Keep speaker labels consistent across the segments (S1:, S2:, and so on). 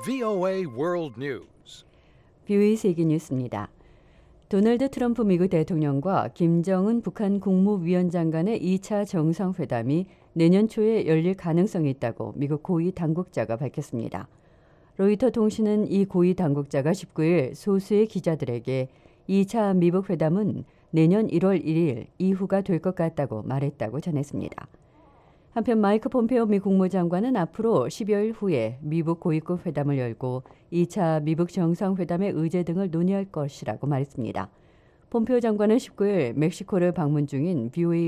S1: VOA World News.
S2: VOA 세계 뉴스입니다. 도널드 트럼프 미국 대통령과 김정은 북한 국무위원장 간의 2차 정상회담이 내년 초에 열릴 가능성이 있다고 미국 고위 당국자가 밝혔습니다. 로이터 통신은 이 고위 당국자가 19일 소수의 기자들에게 2차 미북 회담은 내년 1월 1일 이후가 될 것 같다고 말했다고 전했습니다. 한편 마이크 폼페오 미 국무장관은 앞으로 10여일 후에 미북 고위급 회담을 열고 2차 미북 정상회담의 의제 등을 논의할 것이라고 말했습니다. 폼페오 장관은 19일 멕시코를 방문 중에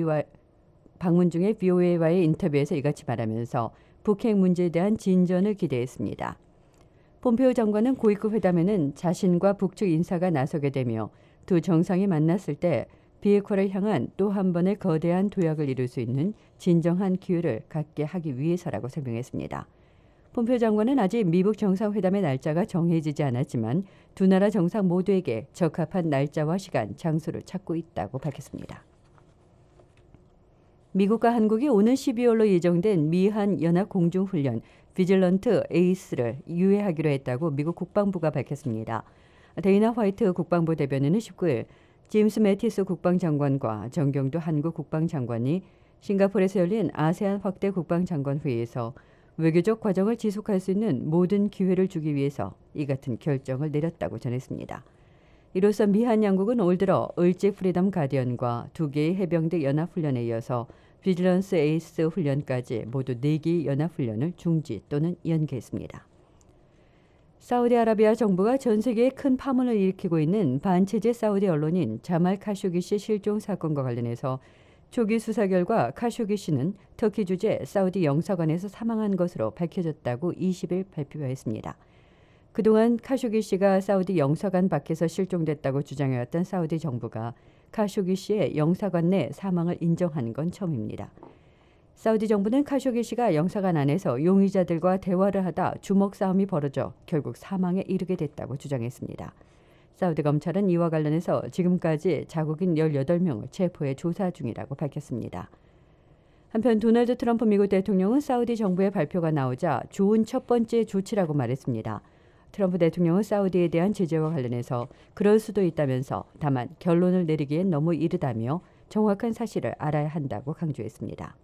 S2: VOA와의 인터뷰에서 이같이 말하면서 북핵 문제에 대한 진전을 기대했습니다. 폼페오 장관은 고위급 회담에는 자신과 북측 인사가 나서게 되며 두 정상이 만났을 때 비핵화를 향한 또 한 번의 거대한 도약을 이룰 수 있는 진정한 기회를 갖게 하기 위해서라고 설명했습니다. 폼페오 장관은 아직 미북 정상회담의 날짜가 정해지지 않았지만 두 나라 정상 모두에게 적합한 날짜와 시간, 장소를 찾고 있다고 밝혔습니다. 미국과 한국이 오는 12월로 예정된 미한 연합 공중훈련 비질런트 에이스를 유예하기로 했다고 미국 국방부가 밝혔습니다. 데이나 화이트 국방부 대변인은 19일 제임스 매티스 국방장관과 정경도 한국 국방장관이 싱가포르에서 열린 아세안 확대 국방장관 회의에서 외교적 과정을 지속할 수 있는 모든 기회를 주기 위해서 이 같은 결정을 내렸다고 전했습니다. 이로써 미한 양국은 올 들어 을지 프리덤 가디언과 2개의 해병대 연합훈련에 이어서 비질런스 에이스 훈련까지 모두 4개의 연합훈련을 중지 또는 연기했습니다. 사우디아라비아 정부가 전 세계에 큰 파문을 일으키고 있는 반체제 사우디 언론인 자말 카쇼기씨 실종 사건과 관련해서 초기 수사 결과 카쇼기씨는 터키 주재 사우디 영사관에서 사망한 것으로 밝혀졌다고 20일 발표했습니다. 그동안 카쇼기씨가 사우디 영사관 밖에서 실종됐다고 주장해왔던 사우디 정부가 카쇼기씨의 영사관 내 사망을 인정한 건 처음입니다. 사우디 정부는 카쇼기씨가 영사관 안에서 용의자들과 대화를 하다 주먹 싸움이 벌어져 결국 사망에 이르게 됐다고 주장했습니다. 사우디 검찰은 이와 관련해서 지금까지 자국인 18명을 체포해 조사 중이라고 밝혔습니다. 한편 도널드 트럼프 미국 대통령은 사우디 정부의 발표가 나오자 좋은 첫 번째 조치라고 말했습니다. 트럼프 대통령은 사우디에 대한 제재와 관련해서 그럴 수도 있다면서 다만 결론을 내리기엔 너무 이르다며 정확한 사실을 알아야 한다고 강조했습니다.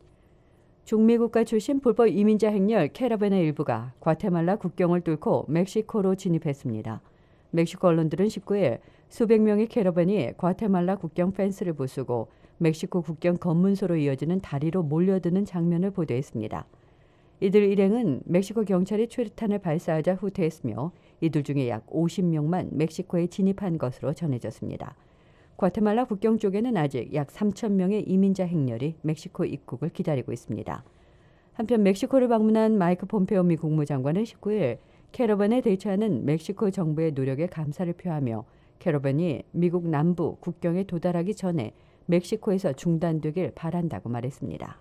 S2: 중미 국가 출신 불법 이민자 행렬 캐러밴의 일부가 과테말라 국경을 뚫고 멕시코로 진입했습니다. 멕시코 언론들은 19일 수백 명의 캐러밴이 과테말라 국경 펜스를 부수고 멕시코 국경 검문소로 이어지는 다리로 몰려드는 장면을 보도했습니다. 이들 일행은 멕시코 경찰이 최루탄을 발사하자 후퇴했으며 이들 중에 약 50명만 멕시코에 진입한 것으로 전해졌습니다. 과테말라 국경 쪽에는 아직 약 3,000명의 이민자 행렬이 멕시코 입국을 기다리고 있습니다. 한편 멕시코를 방문한 마이크 폼페오 미 국무장관은 19일 캐러밴에 대처하는 멕시코 정부의 노력에 감사를 표하며 캐러밴이 미국 남부 국경에 도달하기 전에 멕시코에서 중단되길 바란다고 말했습니다.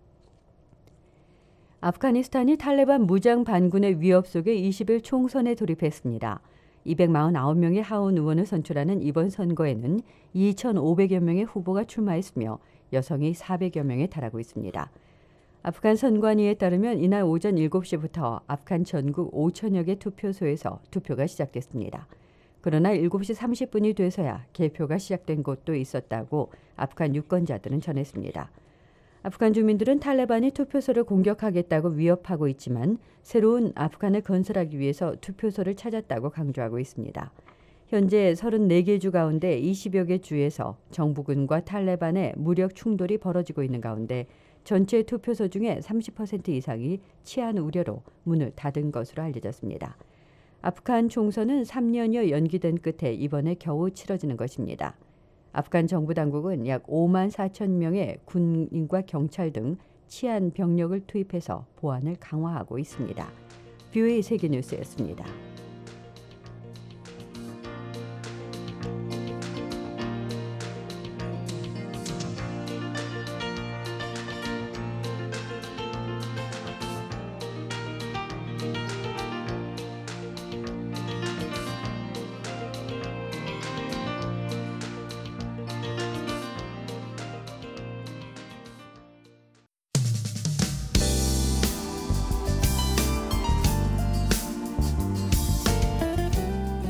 S2: 아프가니스탄이 탈레반 무장 반군의 위협 속에 20일 총선에 돌입했습니다. 249명의 하원 의원을 선출하는 이번 선거에는 2,500여 명의 후보가 출마했으며 여성이 400여 명에 달하고 있습니다. 아프간 선관위에 따르면 이날 오전 7시부터 아프간 전국 5천여 개 투표소에서 투표가 시작됐습니다. 그러나 7시 30분이 돼서야 개표가 시작된 곳도 있었다고 아프간 유권자들은 전했습니다. 아프간 주민들은 탈레반이 투표소를 공격하겠다고 위협하고 있지만 새로운 아프간을 건설하기 위해서 투표소를 찾았다고 강조하고 있습니다. 현재 34개 주 가운데 20여 개 주에서 정부군과 탈레반의 무력 충돌이 벌어지고 있는 가운데 전체 투표소 중에 30% 이상이 치안 우려로 문을 닫은 것으로 알려졌습니다. 아프간 총선은 3년여 연기된 끝에 이번에 겨우 치러지는 것입니다. 아프간 정부 당국은 약 5만 4천 명의 군인과 경찰 등 치안 병력을 투입해서 보안을 강화하고 있습니다. VOA 세계뉴스였습니다.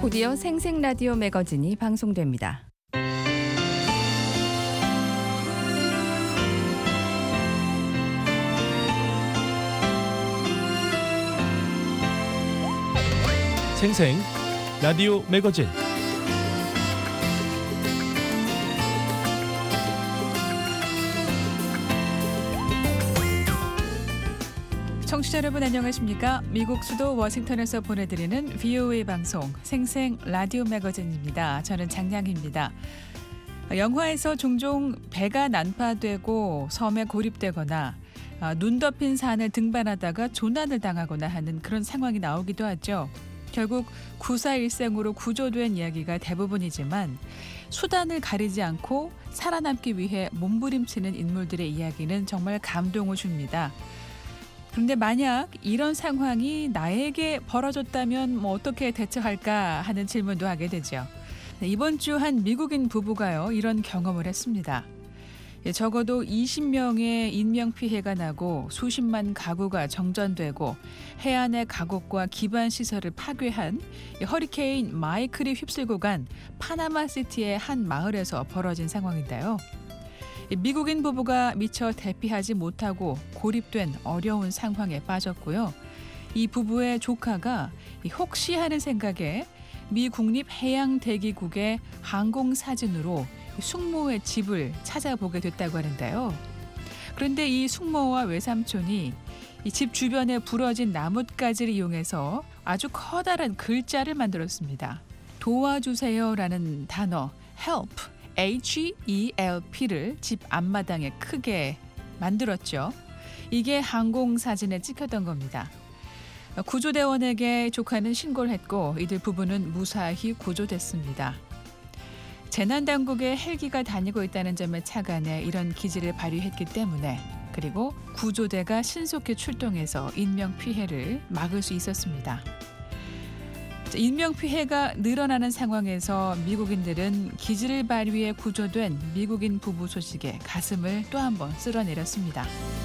S3: 곧이어 생생 라디오 매거진이 방송됩니다.
S4: 생생 라디오 매거진.
S5: 청취자 여러분 안녕하십니까? 미국 수도 워싱턴에서 보내드리는 VOA 방송 생생 라디오 매거진입니다. 저는 장량희입니다. 영화에서 종종 배가 난파되고 섬에 고립되거나 눈 덮인 산을 등반하다가 조난을 당하거나 하는 그런 상황이 나오기도 하죠. 결국 구사일생으로 구조된 이야기가 대부분이지만 수단을 가리지 않고 살아남기 위해 몸부림치는 인물들의 이야기는 정말 감동을 줍니다. 그런데 만약 이런 상황이 나에게 벌어졌다면 어떻게 대처할까 하는 질문도 하게 되죠. 이번 주 한 미국인 부부가요, 이런 경험을 했습니다. 적어도 20명의 인명피해가 나고 수십만 가구가 정전되고 해안의 가곡과 기반시설을 파괴한 허리케인 마이클이 휩쓸고 간 파나마시티의 한 마을에서 벌어진 상황인데요. 미국인 부부가 미처 대피하지 못하고 고립된 어려운 상황에 빠졌고요. 이 부부의 조카가 혹시 하는 생각에 미 국립해양대기국의 항공사진으로 숙모의 집을 찾아보게 됐다고 하는데요. 그런데 이 숙모와 외삼촌이 이 집 주변에 부러진 나뭇가지를 이용해서 아주 커다란 글자를 만들었습니다. 도와주세요라는 단어 help, HELP를 집 앞마당에 크게 만들었죠. 이게 항공사진에 찍혔던 겁니다. 구조대원에게 조카는 신고를 했고 이들 부부는 무사히 구조됐습니다. 재난당국의 헬기가 다니고 있다는 점에 착안해 이런 기지를 발휘했기 때문에, 그리고 구조대가 신속히 출동해서 인명피해를 막을 수 있었습니다. 인명피해가 늘어나는 상황에서 미국인들은 기지를 발휘해 구조된 미국인 부부 소식에 가슴을 또 한 번 쓸어내렸습니다.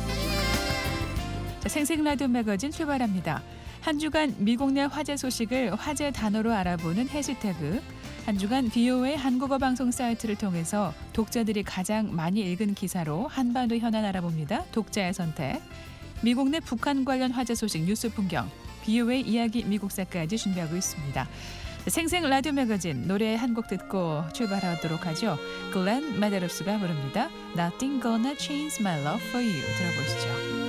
S5: 생생 라디오 매거진 출발합니다. 한 주간 미국 내 화제 소식을 화제 단어로 알아보는 해시태그, 한 주간 VOA 한국어 방송 사이트를 통해서 독자들이 가장 많이 읽은 기사로 한반도 현안 알아봅니다. 독자의 선택, 미국 내 북한 관련 화제 소식 뉴스 풍경, VOA 이야기 미국사까지 준비하고 있습니다. 생생 라디오 매거진 노래 한 곡 듣고 출발하도록 하죠. 글렌 메데로스가 부릅니다. Nothing gonna change my love for you. 들어보시죠.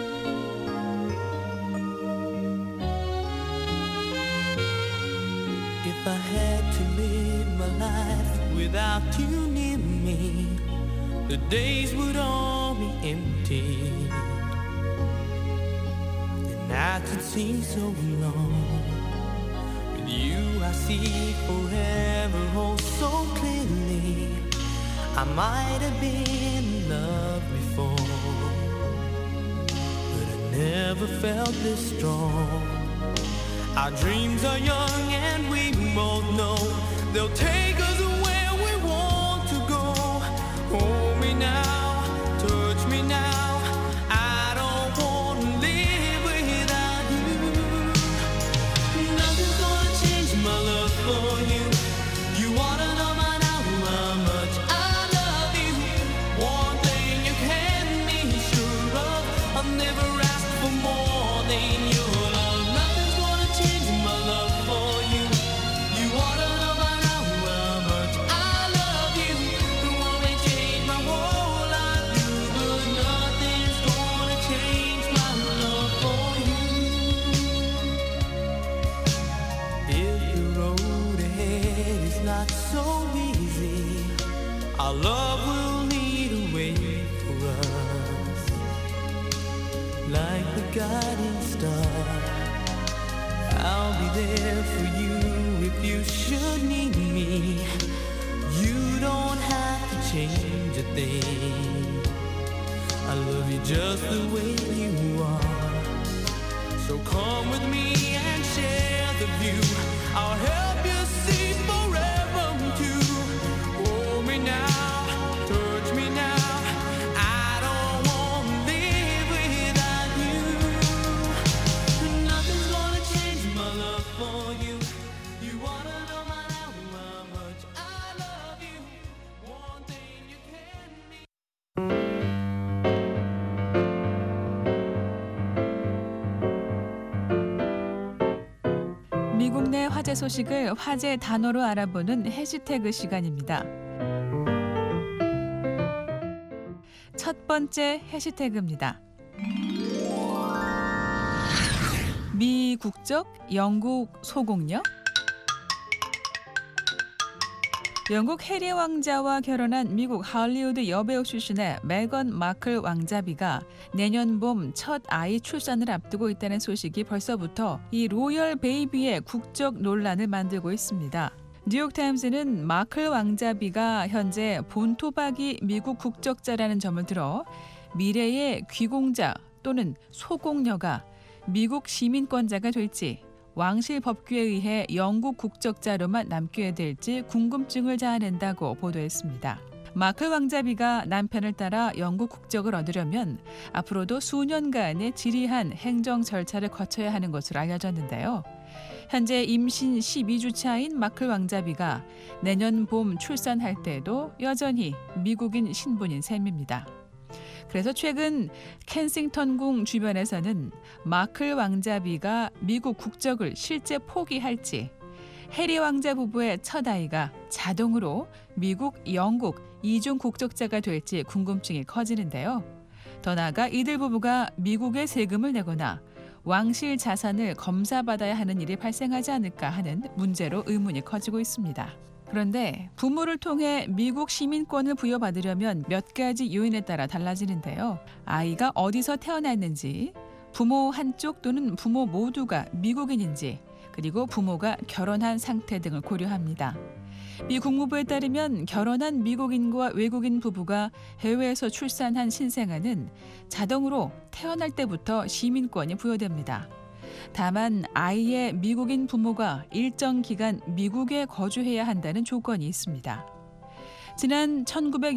S6: If I had to live my life without you near me, the days would all be empty. The nights would seem so long. With you I see forever oh so clearly. I might have been in love before, but I never felt this strong. Our dreams are young and we both know they'll take us where we want to go. Hold me now, touch me now. I don't want to live without you. Nothing's gonna change my love for you. You wanna know by now how much I love you. One thing you can be sure of, I've never asked for more than your love. Our love will lead a way for us, like the guiding star. I'll be there for you if you should need me. You don't have to change a thing. I love you just the way you are. So come with me and share the view. I'll help you see forever too. Hold me now, touch me now. I don't want to live without you. Nothing's gonna change my love for you. You wanna know my
S5: 미국 내 화제 소식을 화제 단어로 알아보는 해시태그 시간입니다. 첫 번째 해시태그입니다. 미국적 영국 소공녀? 영국 해리 왕자와 결혼한 미국 할리우드 여배우 출신의 메건 마클 왕자비가 내년 봄 첫 아이 출산을 앞두고 있다는 소식이 벌써부터 이 로열 베이비의 국적 논란을 만들고 있습니다. 뉴욕타임스는 마클 왕자비가 현재 본토박이 미국 국적자라는 점을 들어 미래의 귀공자 또는 소공녀가 미국 시민권자가 될지 왕실 법규에 의해 영국 국적자로만 남게 될지 궁금증을 자아낸다고 보도했습니다. 마클 왕자비가 남편을 따라 영국 국적을 얻으려면 앞으로도 수년간의 지리한 행정 절차를 거쳐야 하는 것으로 알려졌는데요. 현재 임신 12주차인 마클 왕자비가 내년 봄 출산할 때도 여전히 미국인 신분인 셈입니다. 그래서 최근 켄싱턴궁 주변에서는 마클 왕자비가 미국 국적을 실제 포기할지, 해리 왕자 부부의 첫 아이가 자동으로 미국, 영국 이중 국적자가 될지 궁금증이 커지는데요. 더 나아가 이들 부부가 미국에 세금을 내거나 왕실 자산을 검사받아야 하는 일이 발생하지 않을까 하는 문제로 의문이 커지고 있습니다. 그런데 부모를 통해 미국 시민권을 부여받으려면 몇 가지 요인에 따라 달라지는데요. 아이가 어디서 태어났는지, 부모 한쪽 또는 부모 모두가 미국인인지, 그리고 부모가 결혼한 상태 등을 고려합니다. 미 국무부에 따르면 결혼한 미국인과 외국인 부부가 해외에서 출산한 신생아는 자동으로 태어날 때부터 시민권이 부여됩니다. 다만 아이의 미국인 부모가 일정 기간 미국에 거주해야 한다는 조건이 있습니다. 지난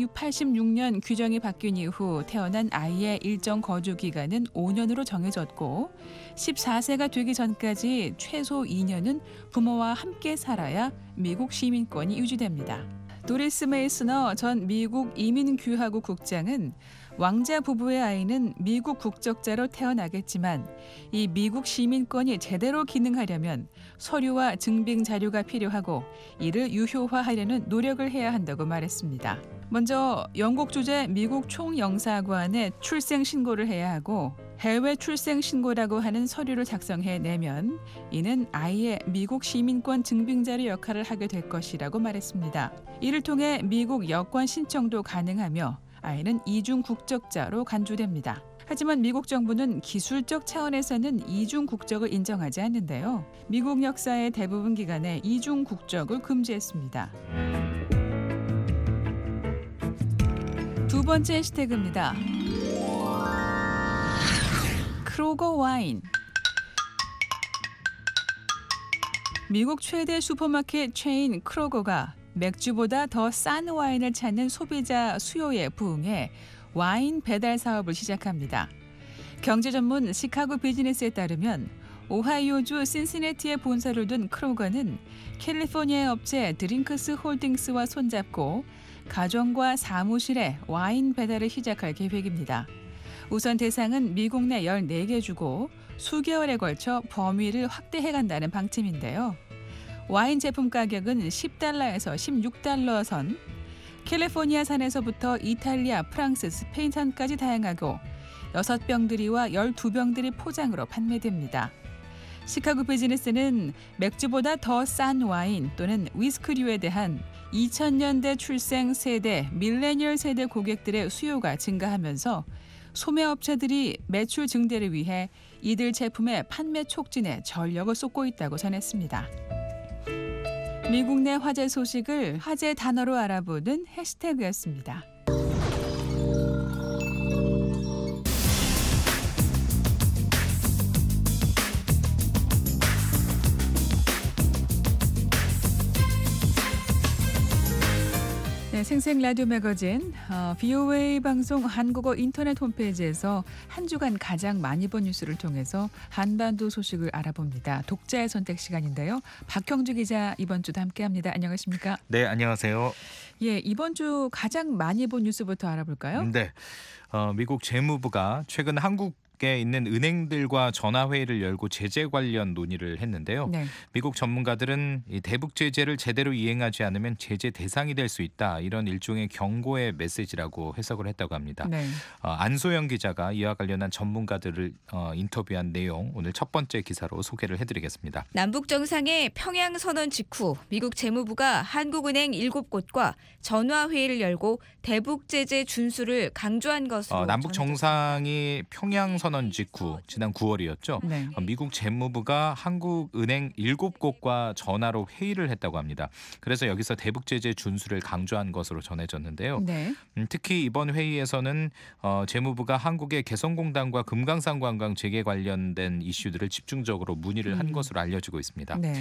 S5: 1986년 규정이 바뀐 이후 태어난 아이의 일정 거주 기간은 5년으로 정해졌고 14세가 되기 전까지 최소 2년은 부모와 함께 살아야 미국 시민권이 유지됩니다. 도리스 메이스너 전 미국 이민규하국 국장은 왕자 부부의 아이는 미국 국적자로 태어나겠지만 이 미국 시민권이 제대로 기능하려면 서류와 증빙 자료가 필요하고 이를 유효화하려는 노력을 해야 한다고 말했습니다. 먼저 영국 주재 미국 총영사관에 출생 신고를 해야 하고 해외 출생 신고라고 하는 서류를 작성해 내면 이는 아이의 미국 시민권 증빙 자료 역할을 하게 될 것이라고 말했습니다. 이를 통해 미국 여권 신청도 가능하며 아이는 이중 국적자로 간주됩니다. 하지만 미국 정부는 기술적 차원에서는 이중 국적을 인정하지 않는데요. 미국 역사의 대부분 기간에 이중 국적을 금지했습니다. 두 번째 해시태그입니다. 크로거 와인. 미국 최대 슈퍼마켓 체인 크로거가 맥주보다 더 싼 와인을 찾는 소비자 수요에 부응해 와인 배달 사업을 시작합니다. 경제 전문 시카고 비즈니스에 따르면 오하이오주 신시내티에 본사를 둔 크로거는 캘리포니아 업체 드링크스 홀딩스와 손잡고 가정과 사무실에 와인 배달을 시작할 계획입니다. 우선 대상은 미국 내 14개 주고 수개월에 걸쳐 범위를 확대해간다는 방침인데요. 와인 제품 가격은 $10에서 $16 선, 캘리포니아 산에서부터 이탈리아, 프랑스, 스페인 산까지 다양하고 6병들이와 12병들이 포장으로 판매됩니다. 시카고 비즈니스는 맥주보다 더 싼 와인 또는 위스크류에 대한 2000년대 출생 세대, 밀레니얼 세대 고객들의 수요가 증가하면서 소매업체들이 매출 증대를 위해 이들 제품의 판매 촉진에 전력을 쏟고 있다고 전했습니다. 미국 내 화제 소식을 화제 단어로 알아보는 해시태그였습니다. 네, 생생 라디오 매거진 VOA 방송 한국어 인터넷 홈페이지에서 한 주간 가장 많이 본 뉴스를 통해서 한반도 소식을 알아봅니다. 독자의 선택 시간인데요. 박형주 기자 이번 주도 함께합니다. 안녕하십니까?
S7: 네, 안녕하세요.
S5: 예, 이번 주 가장 많이 본 뉴스부터 알아볼까요?
S7: 네, 미국 재무부가 최근 한국 미국에 있는 은행들과 전화 회의를 열고 제재 관련 논의를 했는데요.
S5: 네.
S7: 미국 전문가들은 이 대북 제재를 제대로 이행하지 않으면 제재 대상이 될 수 있다. 이런 일종의 경고의 메시지라고 해석을 했다고 합니다.
S5: 네.
S7: 안소영 기자가 이와 관련한 전문가들을 인터뷰한 내용 오늘 첫 번째 기사로 소개를 해드리겠습니다.
S3: 남북 정상의 평양 선언 직후 미국 재무부가 한국은행 7곳과 전화 회의를 열고 대북 제재 준수를 강조한 것으로
S7: 남북 정상이 평양 선언 직후 지난 9월이었죠.
S5: 네.
S7: 미국 재무부가 한국은행 7곳과 전화로 회의를 했다고 합니다. 그래서 여기서 대북 제재 준수를 강조한 것으로 전해졌는데요.
S5: 네.
S7: 특히 이번 회의에서는 재무부가 한국의 개성공단과 금강산 관광 재개 관련된 이슈들을 집중적으로 문의를 한 것으로 알려지고 있습니다.
S5: 네.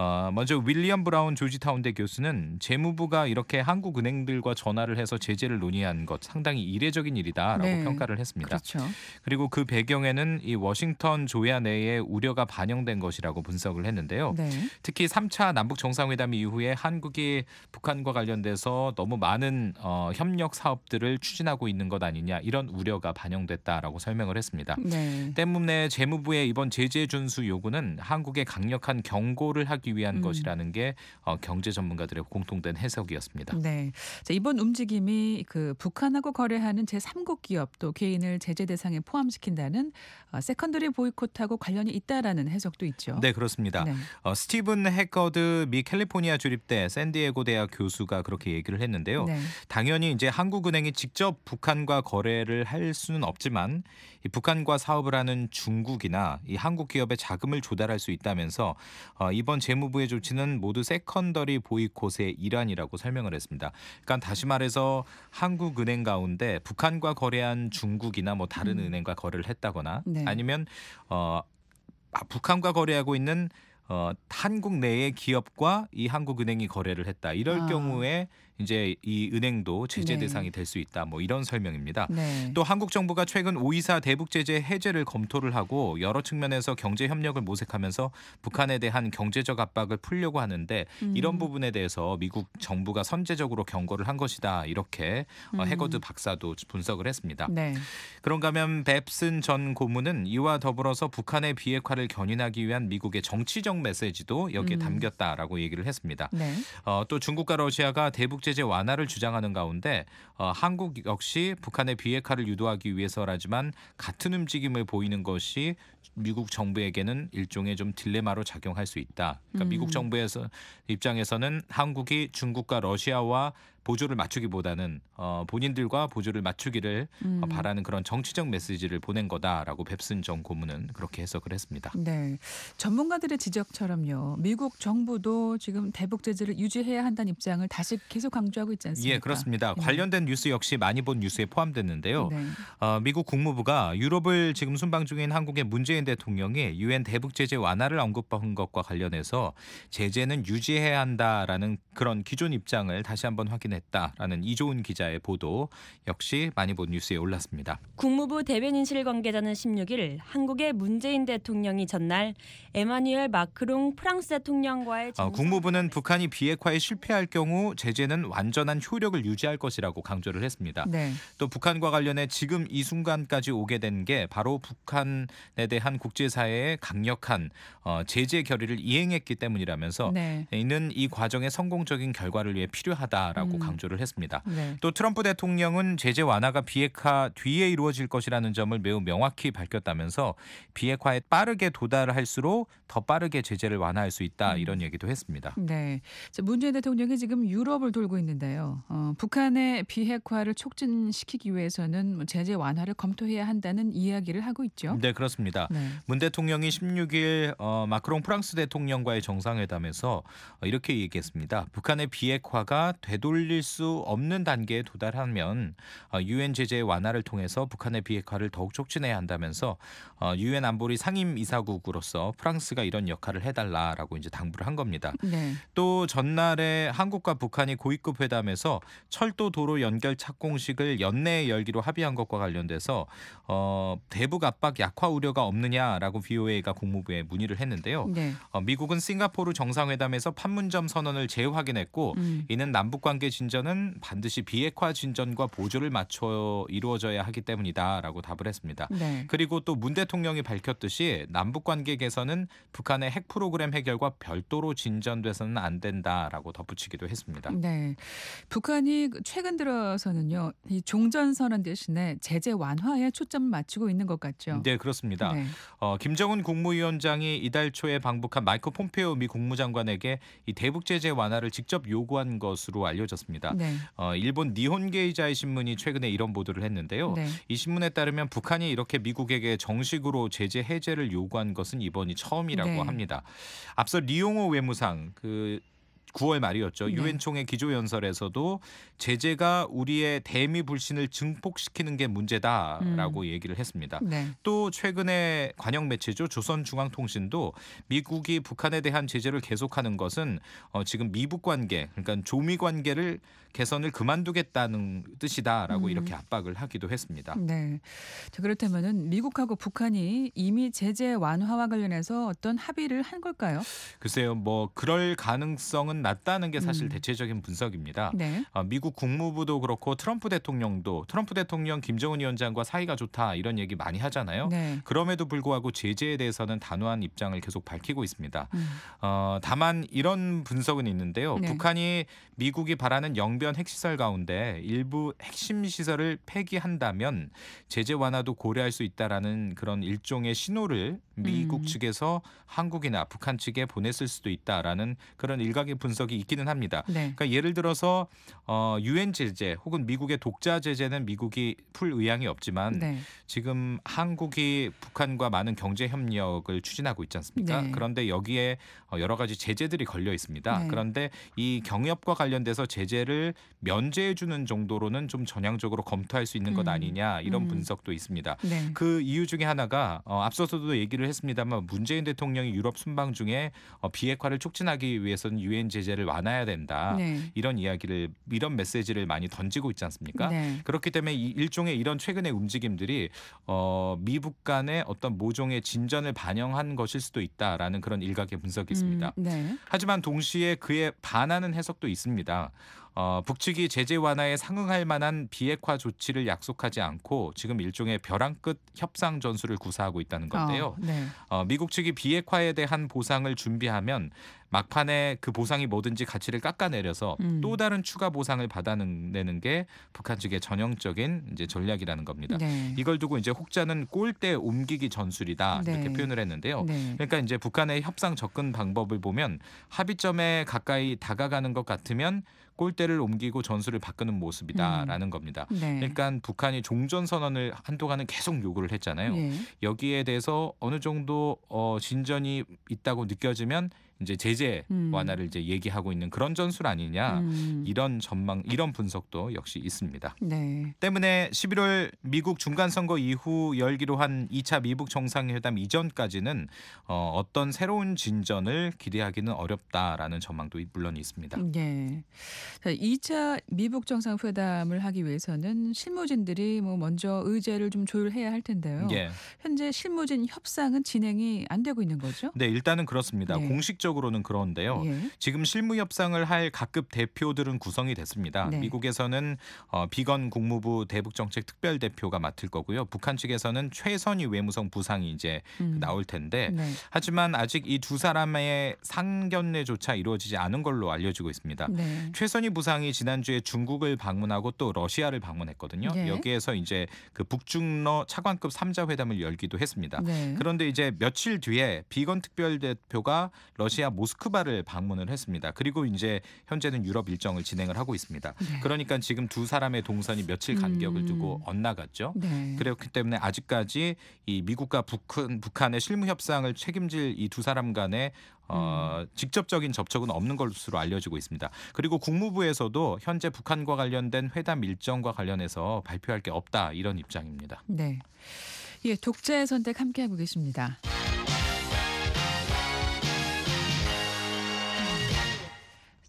S7: 먼저 윌리엄 브라운 조지타운대 교수는 재무부가 이렇게 한국은행들과 전화를 해서 제재를 논의한 것 상당히 이례적인 일이다라고
S5: 네.
S7: 평가를 했습니다.
S5: 그렇죠.
S7: 그리고 그 배경에는 이 워싱턴 조야 내의 우려가 반영된 것이라고 분석을 했는데요.
S5: 네.
S7: 특히 3차 남북 정상회담 이후에 한국이 북한과 관련돼서 너무 많은 협력 사업들을 추진하고 있는 것 아니냐 이런 우려가 반영됐다라고 설명을 했습니다.
S5: 네.
S7: 때문에 재무부의 이번 제재 준수 요구는 한국에 강력한 경고를 하기 위한 것이라는 게 경제 전문가들의 공통된 해석이었습니다.
S5: 네. 자, 이번 움직임이 그 북한하고 거래하는 제3국 기업 또 개인을 제재 대상에 포함시킨다는 세컨더리 보이콧하고 관련이 있다라는 해석도 있죠.
S7: 네, 그렇습니다.
S5: 네.
S7: 스티븐 해커드 미 캘리포니아 주립대 샌디에고 대학 교수가 그렇게 얘기를 했는데요.
S5: 네.
S7: 당연히 이제 한국은행이 직접 북한과 거래를 할 수는 없지만 이 북한과 사업을 하는 중국이나 이 한국 기업에 자금을 조달할 수 있다면서 이번 재무부의 조치는 모두 세컨더리 보이콧의 일환이라고 설명을 했습니다. 그러니까 다시 말해서 한국은행 가운데 북한과 거래한 중국이나 뭐 다른 은행과 거래를 했다거나
S5: 네.
S7: 아니면 북한과 거래하고 있는 한국 내의 기업과 이 한국은행이 거래를 했다. 이럴 경우에 이제 이 은행도 제재
S5: 네.
S7: 대상이 될 수 있다. 뭐 이런 설명입니다.
S5: 네.
S7: 또 한국 정부가 최근 5.24 대북 제재 해제를 검토를 하고 여러 측면에서 경제 협력을 모색하면서 북한에 대한 경제적 압박을 풀려고 하는데 이런 부분에 대해서 미국 정부가 선제적으로 경고를 한 것이다. 이렇게 해거드 박사도 분석을 했습니다.
S5: 네.
S7: 그런가 하면 뱁슨 전 고문은 이와 더불어서 북한의 비핵화를 견인하기 위한 미국의 정치적 메시지도 여기에 담겼다라고 얘기를 했습니다.
S5: 네.
S7: 또 중국과 러시아가 대북 제재 완화를 주장하는 가운데 한국 역시 북한의 비핵화를 유도하기 위해서라지만 같은 움직임을 보이는 것이 미국 정부에게는 일종의 좀 딜레마로 작용할 수 있다. 그러니까 미국 정부에서 입장에서는 한국이 중국과 러시아와 보조를 맞추기보다는 본인들과 보조를 맞추기를 바라는 그런 정치적 메시지를 보낸 거다라고 뱁슨 전 고문은 그렇게 해석을 했습니다.
S5: 네. 전문가들의 지적처럼요. 미국 정부도 지금 대북 제재를 유지해야 한다는 입장을 다시 계속 강조하고 있지 않습니까?
S7: 예, 그렇습니다.
S5: 네.
S7: 관련된 뉴스 역시 많이 본 뉴스에 포함됐는데요.
S5: 네.
S7: 미국 국무부가 유럽을 지금 순방 중인 한국의 문재인 대통령이 유엔 대북 제재 완화를 언급한 것과 관련해서 제재는 유지해야 한다라는 그런 기존 입장을 다시 한번 확인했다라는 이조은 기자의 보도 역시 많이 본 뉴스에 올랐습니다.
S8: 국무부 대변인실 관계자는 16일 한국의 문재인 대통령이 전날 에마뉘엘 마크롱 프랑스 대통령과의
S7: 국무부는 북한이 비핵화에 실패할 경우 제재는 완전한 효력을 유지할 것이라고 강조를 했습니다.
S5: 네.
S7: 또 북한과 관련해 지금 이 순간까지 오게 된 게 바로 북한에 대한 국제사회의 강력한 제재 결의를 이행했기 때문이라면서
S5: 네.
S7: 이는 이 과정의 성공적인 결과를 위해 필요하다라고 강조를 했습니다.
S5: 네.
S7: 또 트럼프 대통령은 제재 완화가 비핵화 뒤에 이루어질 것이라는 점을 매우 명확히 밝혔다면서 비핵화에 빠르게 도달할수록 더 빠르게 제재를 완화할 수 있다 이런 얘기도 했습니다.
S5: 네. 문재인 대통령이 지금 유럽을 돌고 있는데요. 북한의 비핵화를 촉진시키기 위해서는 제재 완화를 검토해야 한다는 이야기를 하고 있죠.
S7: 네, 그렇습니다.
S5: 네.
S7: 문 대통령이 16일 마크롱 프랑스 대통령과의 정상회담에서 이렇게 얘기했습니다. 북한의 비핵화가 되돌릴 수 없는 단계에 도달하면 유엔 제재 완화를 통해서 북한의 비핵화를 더욱 촉진해야 한다면서 유엔 안보리 상임이사국으로서 프랑스가 이런 역할을 해달라라고 이제 당부를 한 겁니다.
S5: 네.
S7: 또 전날에 한국과 북한이 고위급 회담에서 철도 도로 연결 착공식을 연내에 열기로 합의한 것과 관련돼서 대북 압박 약화 우려가 없느냐라고 VOA가 국무부에 문의를 했는데요.
S5: 네.
S7: 미국은 싱가포르 정상회담에서 판문점 선언을 재확인했고 이는 남북관계 진전은 반드시 비핵화 진전과 보조를 맞춰 이루어져야 하기 때문이다라고 답을 했습니다.
S5: 네.
S7: 그리고 또 문 대통령이 밝혔듯이 남북 관계 개선은 북한의 핵 프로그램 해결과 별도로 진전돼서는 안 된다라고 덧붙이기도 했습니다.
S5: 네. 북한이 최근 들어서는요, 이 종전 선언 대신에 제재 완화에 초점을 맞추고 있는 것 같죠.
S7: 네, 그렇습니다.
S5: 네.
S7: 김정은 국무위원장이 이달 초에 방북한 마이크 폼페오 미 국무장관에게 이 대북 제재 완화를 직접 요구한 것으로 알려졌습니다.
S5: 네.
S7: 일본 니혼게이자이 신문이 최근에 이런 보도를 했는데요.
S5: 네.
S7: 이 신문에 따르면 북한이 이렇게 미국에게 정식으로 제재 해제를 요구한 것은 이번이 처음이라고
S5: 네.
S7: 합니다. 앞서 리용호 외무상 9월 말이었죠.
S5: 네.
S7: 유엔 총회 기조연설에서도 제재가 우리의 대미 불신을 증폭시키는 게 문제다라고 얘기를 했습니다.
S5: 네.
S7: 또 최근에 관영 매체죠. 조선중앙통신도 미국이 북한에 대한 제재를 계속하는 것은 지금 미북 관계, 그러니까 조미 관계를 개선을 그만두겠다는 뜻이다라고 이렇게 압박을 하기도 했습니다.
S5: 네. 자, 그렇다면은 미국하고 북한이 이미 제재 완화와 관련해서 어떤 합의를 한 걸까요?
S7: 글쎄요, 뭐 그럴 가능성은 낮다는 게 사실 대체적인 분석입니다.
S5: 네.
S7: 미국 국무부도 그렇고 트럼프 대통령 김정은 위원장과 사이가 좋다 이런 얘기 많이 하잖아요.
S5: 네.
S7: 그럼에도 불구하고 제재에 대해서는 단호한 입장을 계속 밝히고 있습니다. 다만 이런 분석은 있는데요.
S5: 네.
S7: 북한이 미국이 바라는 영변 핵시설 가운데 일부 핵심 시설을 폐기한다면 제재 완화도 고려할 수 있다라는 그런 일종의 신호를 미국 측에서 한국이나 북한 측에 보냈을 수도 있다라는 그런 일각의 분석이 있기는 합니다.
S5: 네.
S7: 그러니까 예를 들어서 유엔 제재 혹은 미국의 독자 제재는 미국이 풀 의향이 없지만
S5: 네.
S7: 지금 한국이 북한과 많은 경제 협력을 추진하고 있지 않습니까?
S5: 네.
S7: 그런데 여기에 여러 가지 제재들이 걸려 있습니다.
S5: 네.
S7: 그런데 이 경협과 관련돼서 제재를 면제해 주는 정도로는 좀 전향적으로 검토할 수 있는 것 아니냐 이런 분석도 있습니다.
S5: 네.
S7: 그 이유 중에 하나가 앞서서도 얘기를 했습니다만 문재인 대통령이 유럽 순방 중에 비핵화를 촉진하기 위해서는 유엔 제재를 완화해야 된다.
S5: 네.
S7: 이런 메시지를 많이 던지고 있지 않습니까?
S5: 네.
S7: 그렇기 때문에 일종의 이런 최근의 움직임들이 미북 간의 어떤 모종의 진전을 반영한 것일 수도 있다라는 그런 일각의 분석이 있습니다.
S5: 네.
S7: 하지만 동시에 그에 반하는 해석도 있습니다. 북측이 제재 완화에 상응할 만한 비핵화 조치를 약속하지 않고 지금 일종의 벼랑 끝 협상 전술을 구사하고 있다는 건데요.
S5: 네.
S7: 미국 측이 비핵화에 대한 보상을 준비하면 막판에 그 보상이 뭐든지 가치를 깎아내려서 또 다른 추가 보상을 받아내는 게 북한 측의 전형적인 이제 전략이라는 겁니다.
S5: 네.
S7: 이걸 두고 이제 혹자는 꼴대 옮기기 전술이다
S5: 네.
S7: 이렇게 표현을 했는데요.
S5: 네.
S7: 그러니까 이제 북한의 협상 접근 방법을 보면 합의점에 가까이 다가가는 것 같으면 꼴대를 옮기고 전술을 바꾸는 모습이다라는 겁니다.
S5: 네.
S7: 그러니까 북한이 종전 선언을 한동안은 계속 요구를 했잖아요.
S5: 예.
S7: 여기에 대해서 어느 정도 진전이 있다고 느껴지면 이제 제재 완화를 이제 얘기하고 있는 그런 전술 아니냐 이런 전망, 이런 분석도 역시 있습니다.
S5: 네.
S7: 때문에 11월 미국 중간 선거 이후 열기로 한 2차 미북 정상회담 이전까지는 어떤 새로운 진전을 기대하기는 어렵다라는 전망도 물론 있습니다.
S5: 네. 자, 2차 미북 정상회담을 하기 위해서는 실무진들이 먼저 의제를 좀 조율해야 할 텐데요.
S7: 예.
S5: 현재 실무진 협상은 진행이 안 되고 있는 거죠?
S7: 네, 일단은 그렇습니다.
S5: 네.
S7: 공식적으로는 그런데요.
S5: 예.
S7: 지금 실무 협상을 할 각급 대표들은 구성이 됐습니다.
S5: 네.
S7: 미국에서는 비건 국무부 대북정책 특별대표가 맡을 거고요. 북한 측에서는 최선희 외무성 부상이 이제 나올 텐데
S5: 네.
S7: 하지만 아직 이 두 사람의 상견례조차 이루어지지 않은 걸로 알려지고 있습니다.
S5: 네.
S7: 최선희 부상이 지난주에 중국을 방문하고 또 러시아를 방문했거든요.
S5: 예.
S7: 여기에서 이제 그 북중러 차관급 3자 회담을 열기도 했습니다.
S5: 네.
S7: 그런데 이제 며칠 뒤에 비건 특별대표가 러시아 모스크바를 방문을 했습니다. 그리고 이제 현재는 유럽 일정을 진행을 하고 있습니다.
S5: 네.
S7: 그러니까 지금 두 사람의 동선이 며칠 간격을 두고 엇나갔죠.
S5: 네.
S7: 그렇기 때문에 아직까지 이 미국과 북한의 실무 협상을 책임질 이 두 사람 간의 직접적인 접촉은 없는 것으로 알려지고 있습니다. 그리고 국무부에서도 현재 북한과 관련된 회담 일정과 관련해서 발표할 게 없다 이런 입장입니다.
S5: 네. 예, 독자의 선택 함께하고 계십니다.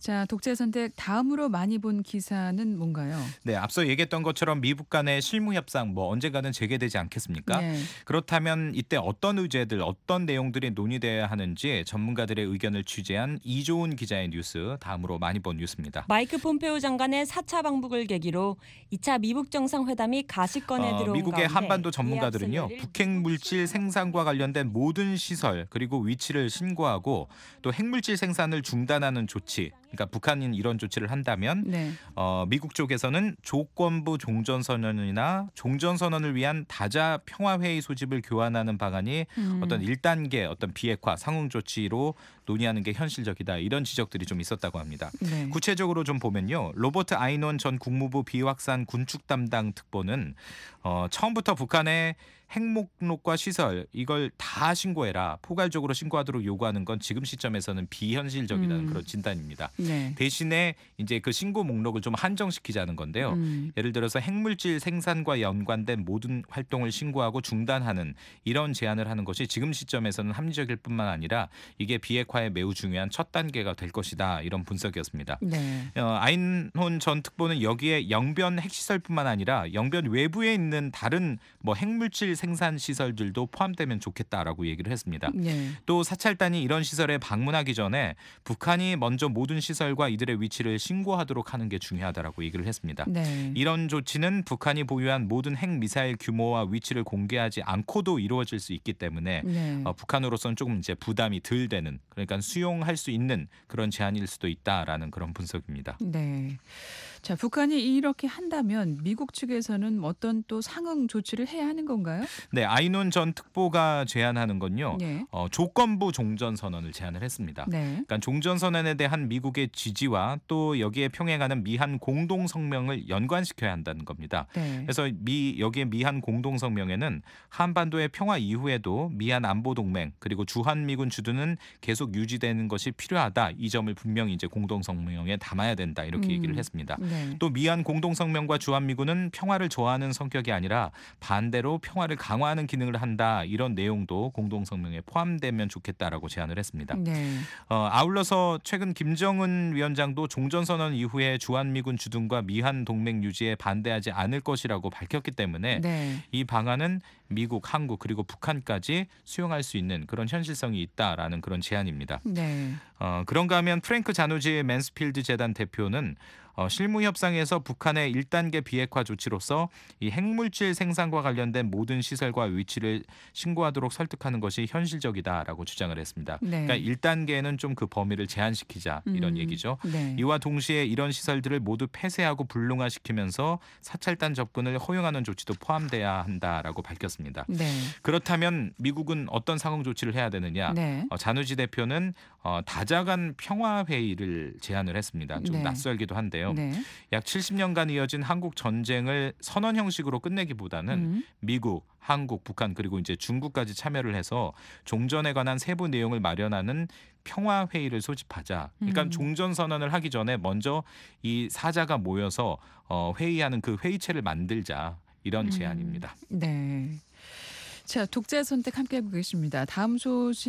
S5: 자, 독재 선택 다음으로 많이 본 기사는 뭔가요?
S7: 네, 앞서 얘기했던 것처럼 미국 간의 실무 협상 뭐 언젠가는 재개되지 않겠습니까?
S5: 네.
S7: 그렇다면 이때 어떤 의제들, 어떤 내용들이 논의돼야 하는지 전문가들의 의견을 취재한 이조은 기자의 뉴스, 다음으로 많이 본 뉴스입니다.
S8: 마이크 폼페오 장관의 4차 방북을 계기로 2차 미국 정상회담이 가시권에 들어온
S7: 미국의
S8: 가운데
S7: 한반도 전문가들은요,
S8: 이에 앞서 열릴
S7: 북핵물질 생산과 관련된 모든 시설 그리고 위치를 신고하고 또 핵물질 생산을 중단하는 조치, 그러니까 북한이 이런 조치를 한다면
S5: 네.
S7: 미국 쪽에서는 조건부 종전선언이나 종전선언을 위한 다자 평화회의 소집을 교환하는 방안이 어떤 1단계 어떤 비핵화 상응 조치로 논의하는 게 현실적이다, 이런 지적들이 좀 있었다고 합니다.
S5: 네.
S7: 구체적으로 좀 보면요, 로버트 아이논 전 국무부 비확산 군축 담당 특보는 처음부터 북한의 핵 목록과 시설 이걸 다 신고해라, 포괄적으로 신고하도록 요구하는 건 지금 시점에서는 비현실적이라는 그런 진단입니다.
S5: 네.
S7: 대신에 이제 그 신고 목록을 좀 한정시키자는 건데요. 예를 들어서 핵물질 생산과 연관된 모든 활동을 신고하고 중단하는 이런 제안을 하는 것이 지금 시점에서는 합리적일 뿐만 아니라 이게 비핵화에 매우 중요한 첫 단계가 될 것이다, 이런 분석이었습니다.
S5: 네.
S7: 아인혼 전 특보는 여기에 영변 핵시설뿐만 아니라 영변 외부에 있는 다른 뭐 핵물질 생산 시설들도 포함되면 좋겠다라고 얘기를 했습니다.
S5: 네.
S7: 또 사찰단이 이런 시설에 방문하기 전에 북한이 먼저 모든 시설과 이들의 위치를 신고하도록 하는 게 중요하다라고 얘기를 했습니다.
S5: 네.
S7: 이런 조치는 북한이 보유한 모든 핵미사일 규모와 위치를 공개하지 않고도 이루어질 수 있기 때문에
S5: 네.
S7: 북한으로서는 조금 이제 부담이 덜 되는, 그러니까 수용할 수 있는 그런 제안일 수도 있다라는 그런 분석입니다.
S5: 네. 자, 북한이 이렇게 한다면 미국 측에서는 어떤 또 상응 조치를 해야 하는 건가요?
S7: 네, 아이논 전 특보가 제안하는 건요,
S5: 네.
S7: 조건부 종전 선언을 제안을 했습니다.
S5: 네.
S7: 그러니까 종전 선언에 대한 미국의 지지와 또 여기에 평행하는 미한 공동 성명을 연관시켜야 한다는 겁니다.
S5: 네.
S7: 그래서 여기에 미한 공동 성명에는 한반도의 평화 이후에도 미한 안보 동맹 그리고 주한미군 주둔은 계속 유지되는 것이 필요하다, 이 점을 분명히 이제 공동 성명에 담아야 된다, 이렇게 얘기를 했습니다.
S5: 네.
S7: 또 미한 공동 성명과 주한미군은 평화를 좋아하는 성격이 아니라 반대로 평화를 강화하는 기능을 한다, 이런 내용도 공동 성명에 포함되면 좋겠다라고 제안을 했습니다.
S5: 네.
S7: 아울러서 최근 김정은 위원장도 종전선언 이후에 주한미군 주둔과 미한 동맹 유지에 반대하지 않을 것이라고 밝혔기 때문에
S5: 네.
S7: 이 방안은 미국, 한국 그리고 북한까지 수용할 수 있는 그런 현실성이 있다라는 그런 제안입니다.
S5: 네.
S7: 그런가 하면 프랭크 자누지 맨스필드 재단 대표는 실무 협상에서 북한의 1단계 비핵화 조치로서 이 핵물질 생산과 관련된 모든 시설과 위치를 신고하도록 설득하는 것이 현실적이다라고 주장을 했습니다.
S5: 네.
S7: 그러니까 1단계는 좀 그 범위를 제한시키자, 이런 얘기죠.
S5: 네.
S7: 이와 동시에 이런 시설들을 모두 폐쇄하고 불능화시키면서 사찰단 접근을 허용하는 조치도 포함돼야 한다라고 밝혔습니다.
S5: 네.
S7: 그렇다면 미국은 어떤 상응 조치를 해야 되느냐?
S5: 네.
S7: 자누지 대표는 다자간 평화 회의를 제안을 했습니다. 좀
S5: 네.
S7: 낯설기도 한데요.
S5: 네.
S7: 약 70년간 이어진 한국 전쟁을 선언 형식으로 끝내기보다는 미국, 한국, 북한 그리고 이제 중국까지 참여를 해서 종전에 관한 세부 내용을 마련하는 평화 회의를 소집하자. 그러니까 종전 선언을 하기 전에 먼저 이 사자가 모여서 회의하는 그 회의체를 만들자, 이런 제안입니다.
S5: 네. 자, 독재 선택 함께하고 계십니다. 다음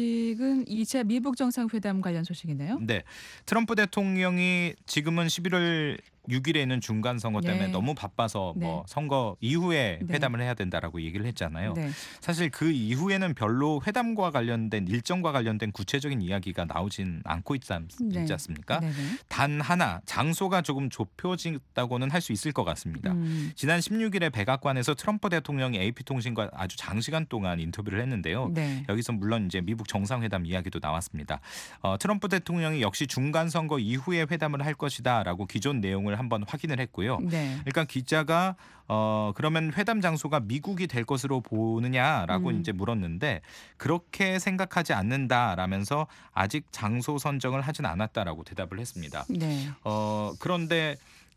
S5: 소식은 2차 미북 정상회담 관련 소식이네요.
S7: 네, 트럼프 대통령이 지금은 11월 6일에 있는 중간 선거 때문에
S5: 네.
S7: 너무 바빠서
S5: 네.
S7: 뭐 선거 이후에
S5: 네.
S7: 회담을 해야 된다라고 얘기를 했잖아요.
S5: 네.
S7: 사실 그 이후에는 별로 회담과 관련된 일정과 관련된 구체적인 이야기가 나오진 않고 있지 않습니까?
S5: 네네.
S7: 단 하나, 장소가 조금 좁혀진다고는 할 수 있을 것 같습니다. 지난 16일에 백악관에서 트럼프 대통령이 AP통신과 아주 장시간 동안 인터뷰를 했는데요.
S5: 네.
S7: 여기서 물론 이제 미북 정상회담 이야기도 나왔습니다. 트럼프 대통령이 역시 중간 선거 이후에 회담을 할 것이다라고 기존 내용을 한번 확인을 했고요.
S5: 네.
S7: 그러니까 기자가 그러면 회담 장소가 미국이 될 것으로 보느냐라고 이제 물었는데, 그렇게 생각하지 않는다라면서 아직 장소 선정을 하진 않았다라고 대답을 했습니다.
S5: 네.
S7: 그런데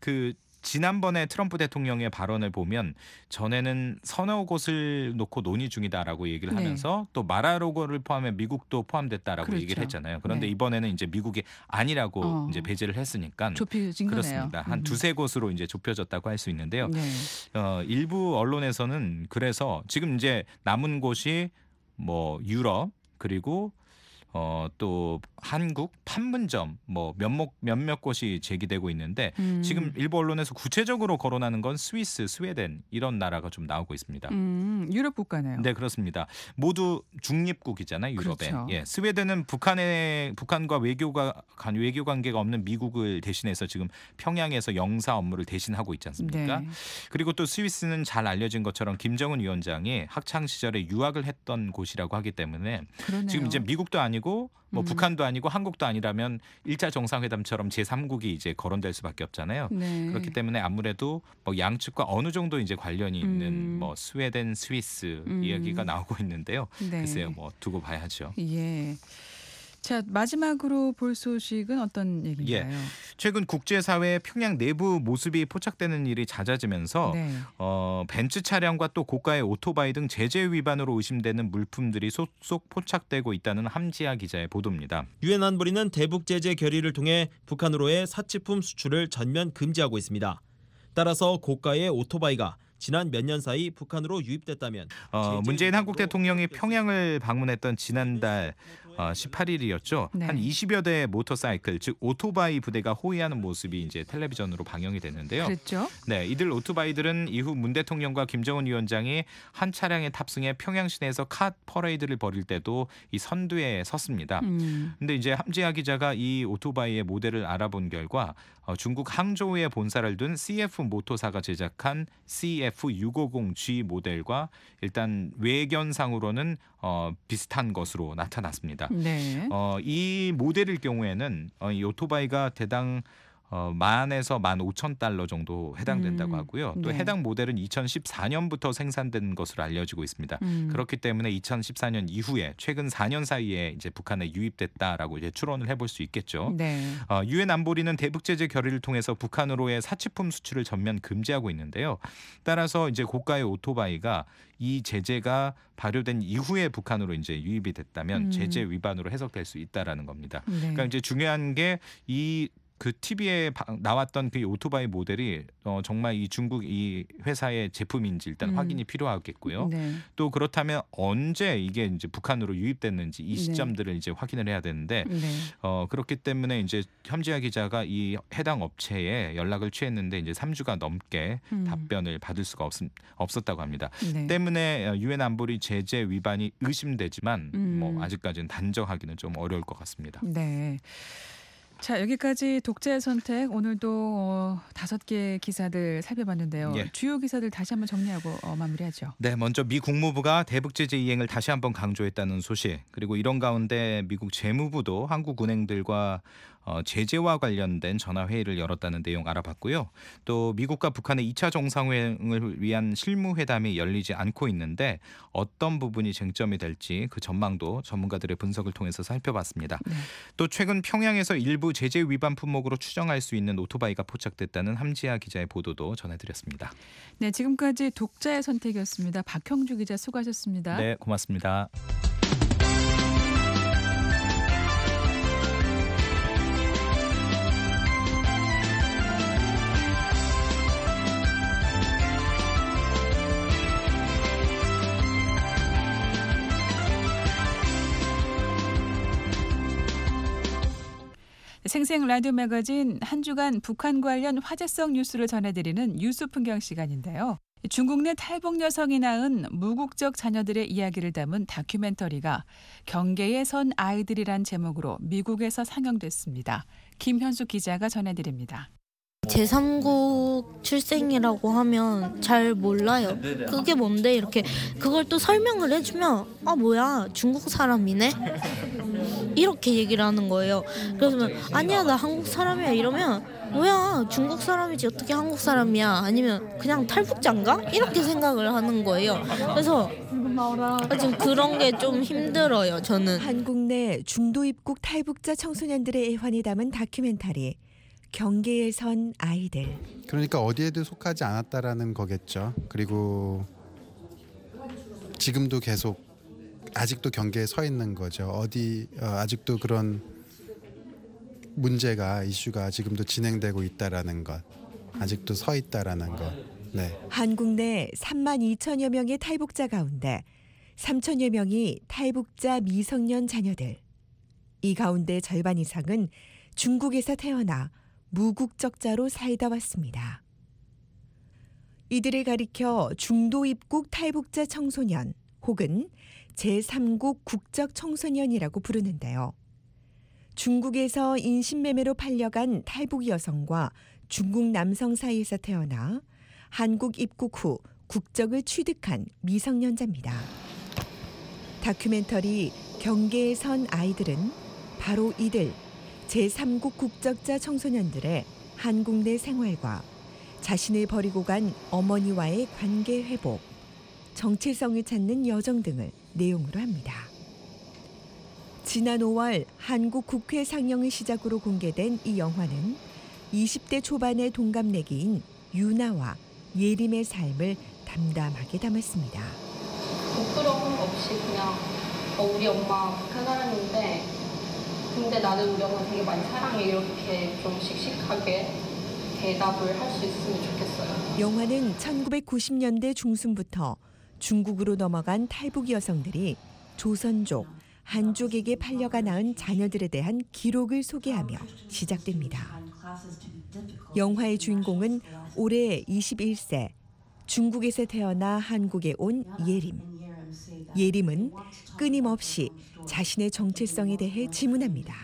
S7: 지난번에 트럼프 대통령의 발언을 보면 전에는 서너 곳을 놓고 논의 중이다라고 얘기를 하면서 또 마라로고를 포함해 미국도 포함됐다라고
S5: 그렇죠.
S7: 얘기를 했잖아요. 그런데
S5: 네.
S7: 이번에는 이제 미국이 아니라고 이제 배제를 했으니까
S5: 좁혀진
S7: 그렇습니다.
S5: 거네요.
S7: 한 두세 곳으로 이제 좁혀졌다고 할 수 있는데요.
S5: 네.
S7: 일부 언론에서는 그래서 지금 이제 남은 곳이 뭐 유럽 그리고 또 한국 판문점 뭐 몇몇 곳이 제기되고 있는데 지금 일부 언론에서 구체적으로 거론하는 건 스위스, 스웨덴 이런 나라가 좀 나오고 있습니다.
S5: 유럽 국가네요.
S7: 네, 그렇습니다. 모두 중립국이잖아요, 유럽에.
S5: 그렇죠.
S7: 예, 스웨덴은 북한과 외교 관계가 없는 미국을 대신해서 지금 평양에서 영사 업무를 대신하고 있지 않습니까?
S5: 네.
S7: 그리고 또 스위스는 잘 알려진 것처럼 김정은 위원장이 학창 시절에 유학을 했던 곳이라고 하기 때문에
S5: 그러네요.
S7: 지금 이제 미국도 아니고 뭐 북한도 아니고 한국도 아니라면 1차 정상회담처럼 제3국이 이제 거론될 수밖에 없잖아요.
S5: 네.
S7: 그렇기 때문에 아무래도 뭐 양측과 어느 정도 이제 관련이 있는 뭐 스웨덴, 스위스 이야기가 나오고 있는데요.
S5: 네.
S7: 글쎄요, 뭐 두고 봐야죠.
S5: 예. 자, 마지막으로 볼 소식은 어떤 얘기인가요?
S7: 최근 국제사회에 평양 내부 모습이 포착되는 일이 잦아지면서
S5: 네.
S7: 벤츠 차량과 또 고가의 오토바이 등 제재 위반으로 의심되는 물품들이 속속 포착되고 있다는 함지아 기자의 보도입니다.
S9: 유엔 안보리는 대북 제재 결의를 통해 북한으로의 사치품 수출을 전면 금지하고 있습니다. 따라서 고가의 오토바이가 지난 몇 년 사이 북한으로 유입됐다면
S7: 문재인 한국 대통령이 평양을 방문했던 지난달 18일이었죠.
S5: 네.
S7: 한 20여 대의 모터사이클, 즉 오토바이 부대가 호위하는 모습이 이제 텔레비전으로 방영이 됐는데요.
S5: 그랬죠?
S7: 네, 이들 오토바이들은 이후 문 대통령과 김정은 위원장이 한 차량에 탑승해 평양 시내에서 카 퍼레이드를 벌일 때도 이 선두에 섰습니다. 근데 이제 함지아 기자가 이 오토바이의 모델을 알아본 결과 중국 항저우에 본사를 둔 CF 모토사가 제작한 CF650G 모델과 일단 외견상으로는 비슷한 것으로 나타났습니다.
S5: 네.
S7: 이 모델일 경우에는 이 오토바이가 대당 10,000에서 15,000달러 정도 해당된다고 하고요. 또
S5: 네.
S7: 해당 모델은 2014년부터 생산된 것으로 알려지고 있습니다. 그렇기 때문에 2014년 이후에 최근 4년 사이에 이제 북한에 유입됐다라고 이제 추론을 해볼 수 있겠죠.
S5: 네.
S7: 유엔 안보리는 대북 제재 결의를 통해서 북한으로의 사치품 수출을 전면 금지하고 있는데요. 따라서 이제 고가의 오토바이가 이 제재가 발효된 이후에 북한으로 이제 유입이 됐다면 제재 위반으로 해석될 수 있다라는 겁니다.
S5: 네.
S7: 그러니까 이제 중요한 게 그 TV에 나왔던 그 오토바이 모델이 정말 이 중국 이 회사의 제품인지 일단 확인이 필요하겠고요.
S5: 네.
S7: 또 그렇다면 언제 이게 이제 북한으로 유입됐는지 이 시점들을 이제 확인을 해야 되는데
S5: 네.
S7: 그렇기 때문에 이제 함지아 기자가 이 해당 업체에 연락을 취했는데 이제 3주가 넘게 답변을 받을 수가 없었다고 합니다.
S5: 네.
S7: 때문에 유엔 안보리 제재 위반이 의심되지만 뭐 아직까지는 단정하기는 좀 어려울 것 같습니다.
S5: 네. 자, 여기까지 독자의 선택 오늘도 5개 기사들 살펴봤는데요.
S7: 예.
S5: 주요 기사들 다시 한번 정리하고 마무리하죠.
S7: 네, 먼저 미 국무부가 대북 제재 이행을 다시 한번 강조했다는 소식, 그리고 이런 가운데 미국 재무부도 한국 은행들과 제재와 관련된 전화 회의를 열었다는 내용 알아봤고요. 또 미국과 북한의 2차 정상회담을 위한 실무회담이 열리지 않고 있는데 어떤 부분이 쟁점이 될지 그 전망도 전문가들의 분석을 통해서 살펴봤습니다.
S5: 네.
S7: 또 최근 평양에서 일부 제재 위반 품목으로 추정할 수 있는 오토바이가 포착됐다는 함지아 기자의 보도도 전해드렸습니다.
S5: 네, 지금까지 독자의 선택이었습니다. 박형주 기자 수고하셨습니다.
S7: 네, 고맙습니다.
S5: 생생 라디오 매거진 한 주간 북한 관련 화제성 뉴스를 전해드리는 뉴스 풍경 시간인데요. 중국 내 탈북 여성이 낳은 무국적 자녀들의 이야기를 담은 다큐멘터리가 경계에 선 아이들이란 제목으로 미국에서 상영됐습니다. 김현숙 기자가 전해드립니다.
S10: 제3국 출생이라고 하면 잘 몰라요. 그게 뭔데 이렇게 그걸 또 설명을 해주면 뭐야 중국 사람이네? 이렇게 얘기를 하는 거예요. 그래서 아니야 나 한국 사람이야 이러면 뭐야 중국 사람이지 어떻게 한국 사람이야 아니면 그냥 탈북자인가? 이렇게 생각을 하는 거예요. 그래서 지금 그런 게 좀 힘들어요. 저는
S11: 한국 내 중도 입국 탈북자 청소년들의 애환이 담은 다큐멘터리 경계에 선 아이들.
S12: 그러니까 어디에도 속하지 않았다라는 거겠죠. 그리고 지금도 계속 아직도 경계에 서 있는 거죠. 아직도 그런 문제가 이슈가 지금도 진행되고 있다라는 것. 아직도 서 있다라는 것. 네.
S11: 한국 내 3만 2천여 명의 탈북자 가운데 3천여 명이 탈북자 미성년 자녀들. 이 가운데 절반 이상은 중국에서 태어나 무국적자로 살다 왔습니다. 이들을 가리켜 중도 입국 탈북자 청소년 혹은 제3국 국적 청소년이라고 부르는데요. 중국에서 인신매매로 팔려간 탈북 여성과 중국 남성 사이에서 태어나 한국 입국 후 국적을 취득한 미성년자입니다. 다큐멘터리 경계에 선 아이들은 바로 이들 제3국 국적자 청소년들의 한국 내 생활과 자신을 버리고 간 어머니와의 관계 회복, 정체성을 찾는 여정 등을 내용으로 합니다. 지난 5월 한국 국회 상영을 시작으로 공개된 이 영화는 20대 초반의 동갑내기인 유나와 예림의 삶을 담담하게 담았습니다.
S13: 부끄러움 없이 그냥 우리 엄마 북한 사람인데 근데 나는 우리 엄마 되게 많이 사랑해 이렇게 좀 씩씩하게 대답을 할 수 있으면 좋겠어요.
S11: 영화는 1990년대 중순부터 중국으로 넘어간 탈북 여성들이 조선족, 한족에게 팔려가 낳은 자녀들에 대한 기록을 소개하며 시작됩니다. 영화의 주인공은 올해 21세, 중국에서 태어나 한국에 온 예림. 예림은 끊임없이 자신의 정체성에 대해 질문합니다.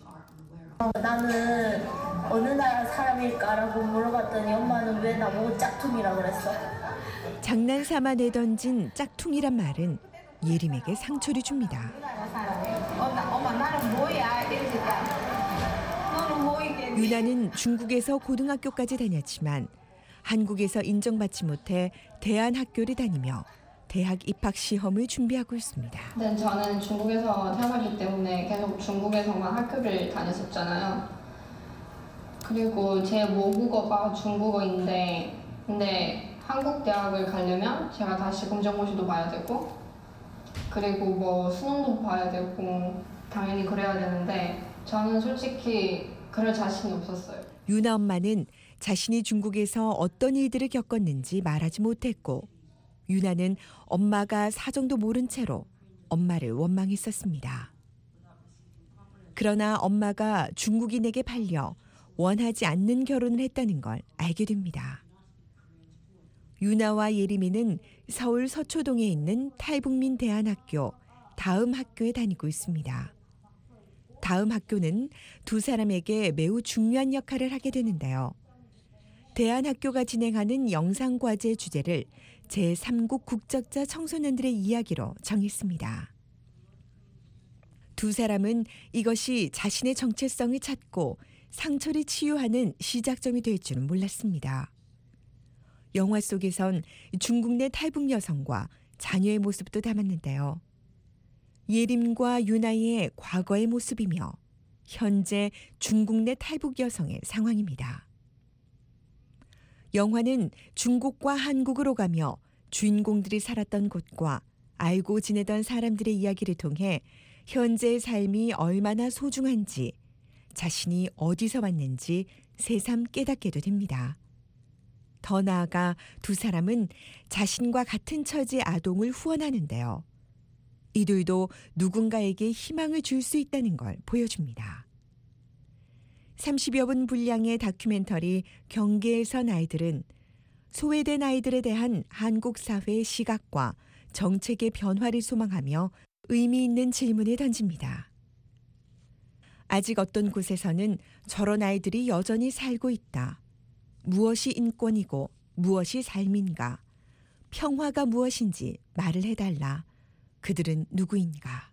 S13: 나는 어느 나라 사람일까라고 물어봤더니 엄마는 왜 나보고 짝퉁이라고 그랬어?
S11: 장난삼아 내던진 짝퉁이란 말은 예림에게 상처를 줍니다.
S13: 엄마 나는 뭐야? 이러니까 너는 뭐이겠니?
S11: 유나는 중국에서 고등학교까지 다녔지만 한국에서 인정받지 못해 대안학교를 다니며 대학 입학 시험을 준비하고 있습니다.
S13: 네, 저는 중국에서 태어났기 때문에 계속 중국에서만 학교를 다녔었잖아요. 그리고 제 모국어가 중국어인데 근데 한국 대학을 가려면 제가 다시 검정고시도 봐야 되고 그리고 뭐 수능도 봐야 되고 당연히 그래야 되는데 저는 솔직히 그럴 자신이 없었어요.
S11: 유나 엄마는 자신이 중국에서 어떤 일들을 겪었는지 말하지 못했고 유나는 엄마가 사정도 모른 채로 엄마를 원망했었습니다. 그러나 엄마가 중국인에게 팔려 원하지 않는 결혼을 했다는 걸 알게 됩니다. 유나와 예림이는 서울 서초동에 있는 탈북민 대안학교 다음 학교에 다니고 있습니다. 다음 학교는 두 사람에게 매우 중요한 역할을 하게 되는데요. 대안학교가 진행하는 영상과제 주제를 제3국 국적자 청소년들의 이야기로 정했습니다. 두 사람은 이것이 자신의 정체성을 찾고 상처를 치유하는 시작점이 될 줄은 몰랐습니다. 영화 속에선 중국 내 탈북 여성과 자녀의 모습도 담았는데요. 예림과 유나의 과거의 모습이며 현재 중국 내 탈북 여성의 상황입니다. 영화는 중국과 한국으로 가며 주인공들이 살았던 곳과 알고 지내던 사람들의 이야기를 통해 현재의 삶이 얼마나 소중한지 자신이 어디서 왔는지 새삼 깨닫게도 됩니다. 더 나아가 두 사람은 자신과 같은 처지의 아동을 후원하는데요. 이들도 누군가에게 희망을 줄 수 있다는 걸 보여줍니다. 30여 분 분량의 다큐멘터리 경계에 선 아이들은 소외된 아이들에 대한 한국 사회의 시각과 정책의 변화를 소망하며 의미 있는 질문을 던집니다. 아직 어떤 곳에서는 저런 아이들이 여전히 살고 있다. 무엇이 인권이고 무엇이 삶인가? 평화가 무엇인지 말을 해달라. 그들은 누구인가?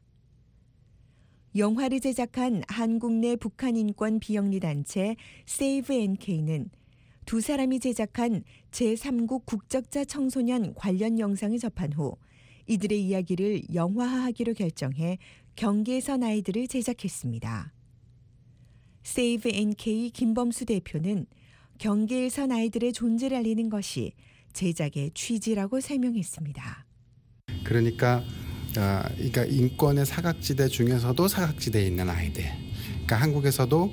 S11: 영화를 제작한 한국 내 북한 인권 비영리 단체 Save NK는 두 사람이 제작한 제3국 국적자 청소년 관련 영상을 접한 후 이들의 이야기를 영화화하기로 결정해 경계에 선 아이들을 제작했습니다. Save NK 김범수 대표는 경계에 선 아이들의 존재를 알리는 것이 제작의 취지라고 설명했습니다.
S12: 그러니까 인권의 사각지대 중에서도 사각지대에 있는 아이들. 그러니까 한국에서도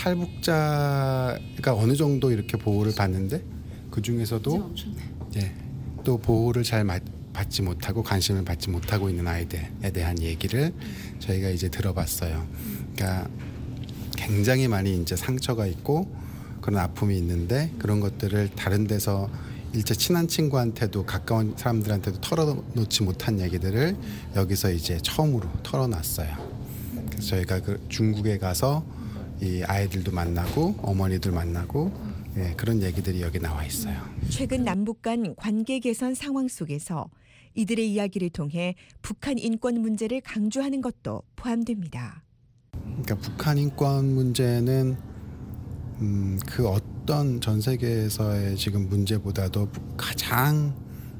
S12: 탈북자가 어느 정도 이렇게 보호를 받는데 그 중에서도 또 보호를 잘 받지 못하고 관심을 받지 못하고 있는 아이들에 대한 얘기를 저희가 이제 들어봤어요. 그러니까 굉장히 많이 이제 상처가 있고 그런 아픔이 있는데 그런 것들을 다른 데서 일체 친한 친구한테도 가까운 사람들한테도 털어놓지 못한 얘기들을 여기서 이제 처음으로 털어놨어요. 그래서 저희가 그 중국에 가서 이 아이들도 만나고 어머니들 만나고 그런 얘기들이 여기 나와 있어요.
S11: 최근 남북 간 관계 개선 상황 속에서 이들의 이야기를 통해 북한 인권 문제를 강조하는 것도 포함됩니다.
S12: 그러니까 북한 인권 문제는 그 어떤 전 세계에서의 지금 문제보다도 가장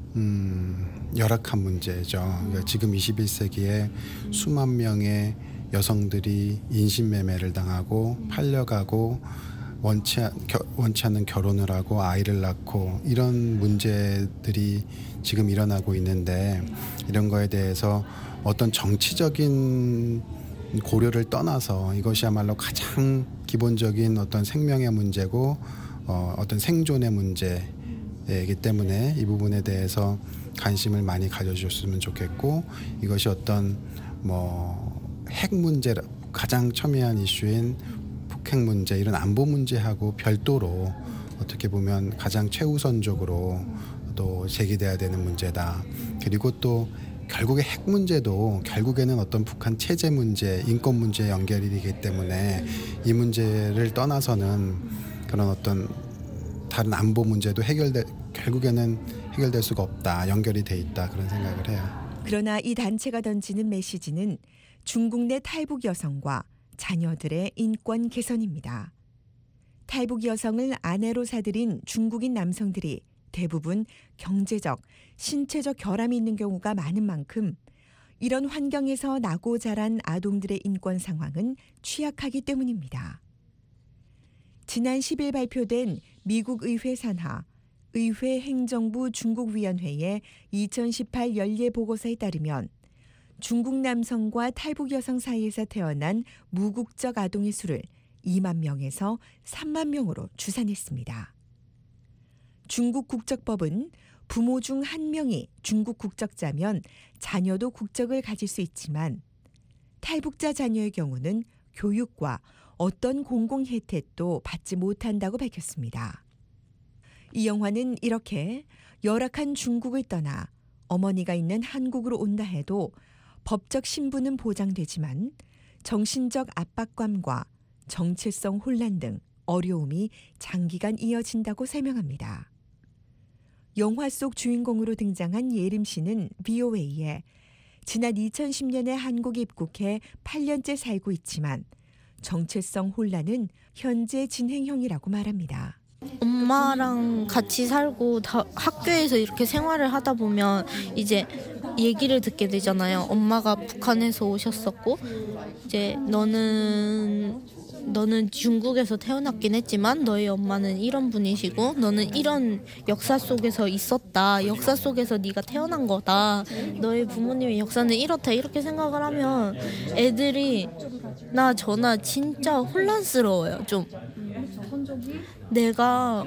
S12: 열악한 문제죠. 그러니까 지금 21세기에 수만 명의 여성들이 인신매매를 당하고 팔려가고 원치 않는 결혼을 하고 아이를 낳고 이런 문제들이 지금 일어나고 있는데 이런 거에 대해서 어떤 정치적인 고려를 떠나서 이것이야말로 가장 기본적인 어떤 생명의 문제고 어떤 생존의 문제이기 때문에 이 부분에 대해서 관심을 많이 가져주셨으면 좋겠고 이것이 어떤 핵 문제 가장 첨예한 이슈인 북핵 문제 이런 안보 문제하고 별도로 어떻게 보면 가장 최우선적으로 또 제기돼야 되는 문제다. 그리고 또 결국에 핵 문제도 결국에는 어떤 북한 체제 문제, 인권 문제에 연결이 되기 때문에 이 문제를 떠나서는 그런 어떤 다른 안보 문제도 결국에는 해결될 수가 없다. 연결이 돼 있다. 그런 생각을 해요.
S11: 그러나 이 단체가 던지는 메시지는 중국 내 탈북 여성과 자녀들의 인권 개선입니다. 탈북 여성을 아내로 사들인 중국인 남성들이 대부분 경제적, 신체적 결함이 있는 경우가 많은 만큼 이런 환경에서 나고 자란 아동들의 인권 상황은 취약하기 때문입니다. 지난 10일 발표된 미국 의회 산하 의회 행정부 중국위원회의 2018 연례 보고서에 따르면 중국 남성과 탈북 여성 사이에서 태어난 무국적 아동의 수를 2만 명에서 3만 명으로 추산했습니다. 중국 국적법은 부모 중 한 명이 중국 국적자면 자녀도 국적을 가질 수 있지만 탈북자 자녀의 경우는 교육과 어떤 공공 혜택도 받지 못한다고 밝혔습니다. 이 영화는 이렇게 열악한 중국을 떠나 어머니가 있는 한국으로 온다 해도 법적 신분은 보장되지만 정신적 압박감과 정체성 혼란 등 어려움이 장기간 이어진다고 설명합니다. 영화 속 주인공으로 등장한 예림 씨는 VOA에 지난 2010년에 한국에 입국해 8년째 살고 있지만 정체성 혼란은 현재 진행형이라고 말합니다.
S10: 엄마랑 같이 살고 학교에서 이렇게 생활을 하다 보면 이제 얘기를 듣게 되잖아요. 엄마가 북한에서 오셨었고 이제 너는 중국에서 태어났긴 했지만 너희 엄마는 이런 분이시고 너는 이런 역사 속에서 있었다. 역사 속에서 네가 태어난 거다. 너희 부모님의 역사는 이렇다. 이렇게 생각을 하면 애들이 저나 진짜 혼란스러워요. 좀 내가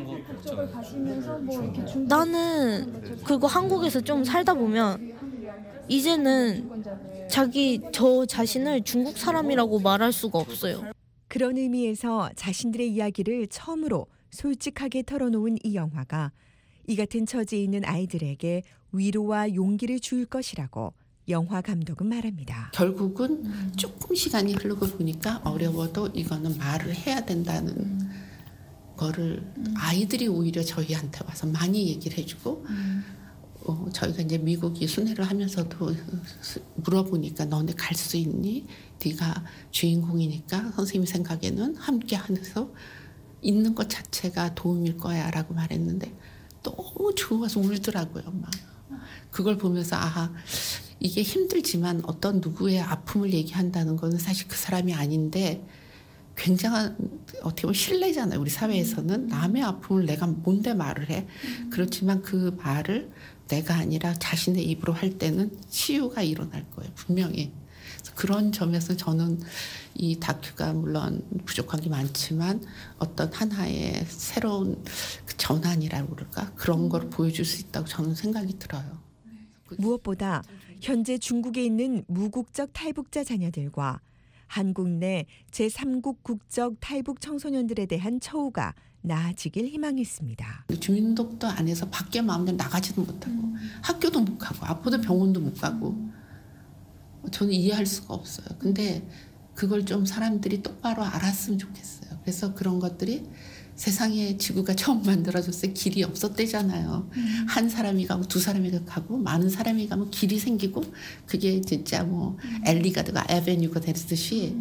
S10: 나는 그리고 한국에서 좀 살다 보면 이제는 저 자신을 중국 사람이라고 말할 수가 없어요.
S11: 그런 의미에서 자신들의 이야기를 처음으로 솔직하게 털어놓은 이 영화가 이 같은 처지에 있는 아이들에게 위로와 용기를 줄 것이라고 영화 감독은 말합니다.
S14: 결국은 조금 시간이 흐르고 보니까 어려워도 이거는 말을 해야 된다는 거를 아이들이 오히려 저희한테 와서 많이 얘기를 해주고 저희가 이제 미국이 순회를 하면서도 물어보니까 너네 갈 수 있니? 네가 주인공이니까 선생님 생각에는 함께 하면서 있는 것 자체가 도움일 거야 라고 말했는데 너무 좋아서 울더라고요. 막. 그걸 보면서 이게 힘들지만 어떤 누구의 아픔을 얘기한다는 거는 사실 그 사람이 아닌데 굉장한 어떻게 보면 신뢰잖아요. 우리 사회에서는 남의 아픔을 내가 뭔데 말을 해. 그렇지만 그 말을 내가 아니라 자신의 입으로 할 때는 치유가 일어날 거예요. 분명히. 그런 점에서 저는 이 다큐가 물론 부족한 게 많지만 어떤 하나의 새로운 그 전환이라고 그럴까? 그런 걸 보여줄 수 있다고 저는 생각이 들어요.
S11: 무엇보다 현재 중국에 있는 무국적 탈북자 자녀들과 한국 내 제3국 국적 탈북 청소년들에 대한 처우가 나아지길 희망했습니다.
S14: 주민등록도 안 해서 밖에 마음대로 나가지도 못하고 학교도 못 가고 아파도 병원도 못 가고 저는 이해할 수가 없어요. 근데 그걸 좀 사람들이 똑바로 알았으면 좋겠어요. 그래서 그런 것들이 세상에 지구가 처음 만들어졌을 때 길이 없었대잖아요. 한 사람이 가고 두 사람이 가고 많은 사람이 가면 길이 생기고 그게 진짜 뭐 엘리가드가 에베뉴가 됐듯이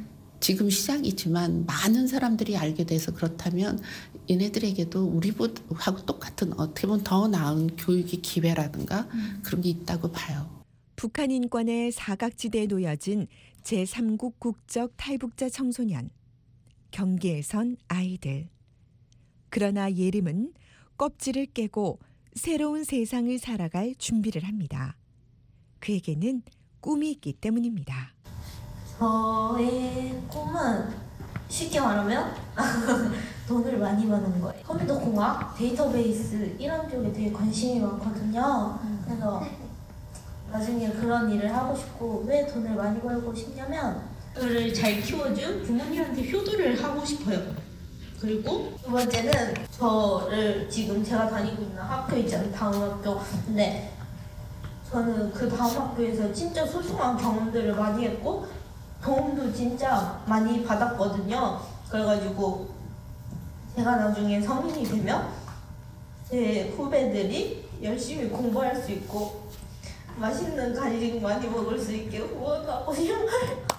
S14: 지금 시작이지만 많은 사람들이 알게 돼서 그렇다면 얘네들에게도 우리하고 똑같은 어떻게 보면 더 나은 교육의 기회라든가 그런 게 있다고 봐요.
S11: 북한 인권의 사각지대에 놓여진 제3국 국적 탈북자 청소년. 경계에 선 아이들. 그러나 예림은 껍질을 깨고 새로운 세상을 살아갈 준비를 합니다. 그에게는 꿈이 있기 때문입니다.
S10: 저의 꿈은 쉽게 말하면 돈을 많이 버는 거예요. 컴퓨터 공학, 데이터베이스 이런 쪽에 되게 관심이 많거든요. 그래서 나중에 그런 일을 하고 싶고 왜 돈을 많이 벌고 싶냐면 저를 잘 키워준 부모님한테 효도를 하고 싶어요. 그리고 두 번째는 저를 지금 제가 다니고 있는 학교 있잖아요. 다음 학교. 근데 저는 그 다음 학교에서 진짜 소중한 경험들을 많이 했고 도움도 진짜 많이 받았거든요. 그래가지고 제가 나중에 성인이 되면 제 후배들이 열심히 공부할 수 있고 맛있는 간식 많이 먹을 수 있게 후원하고 싶어요.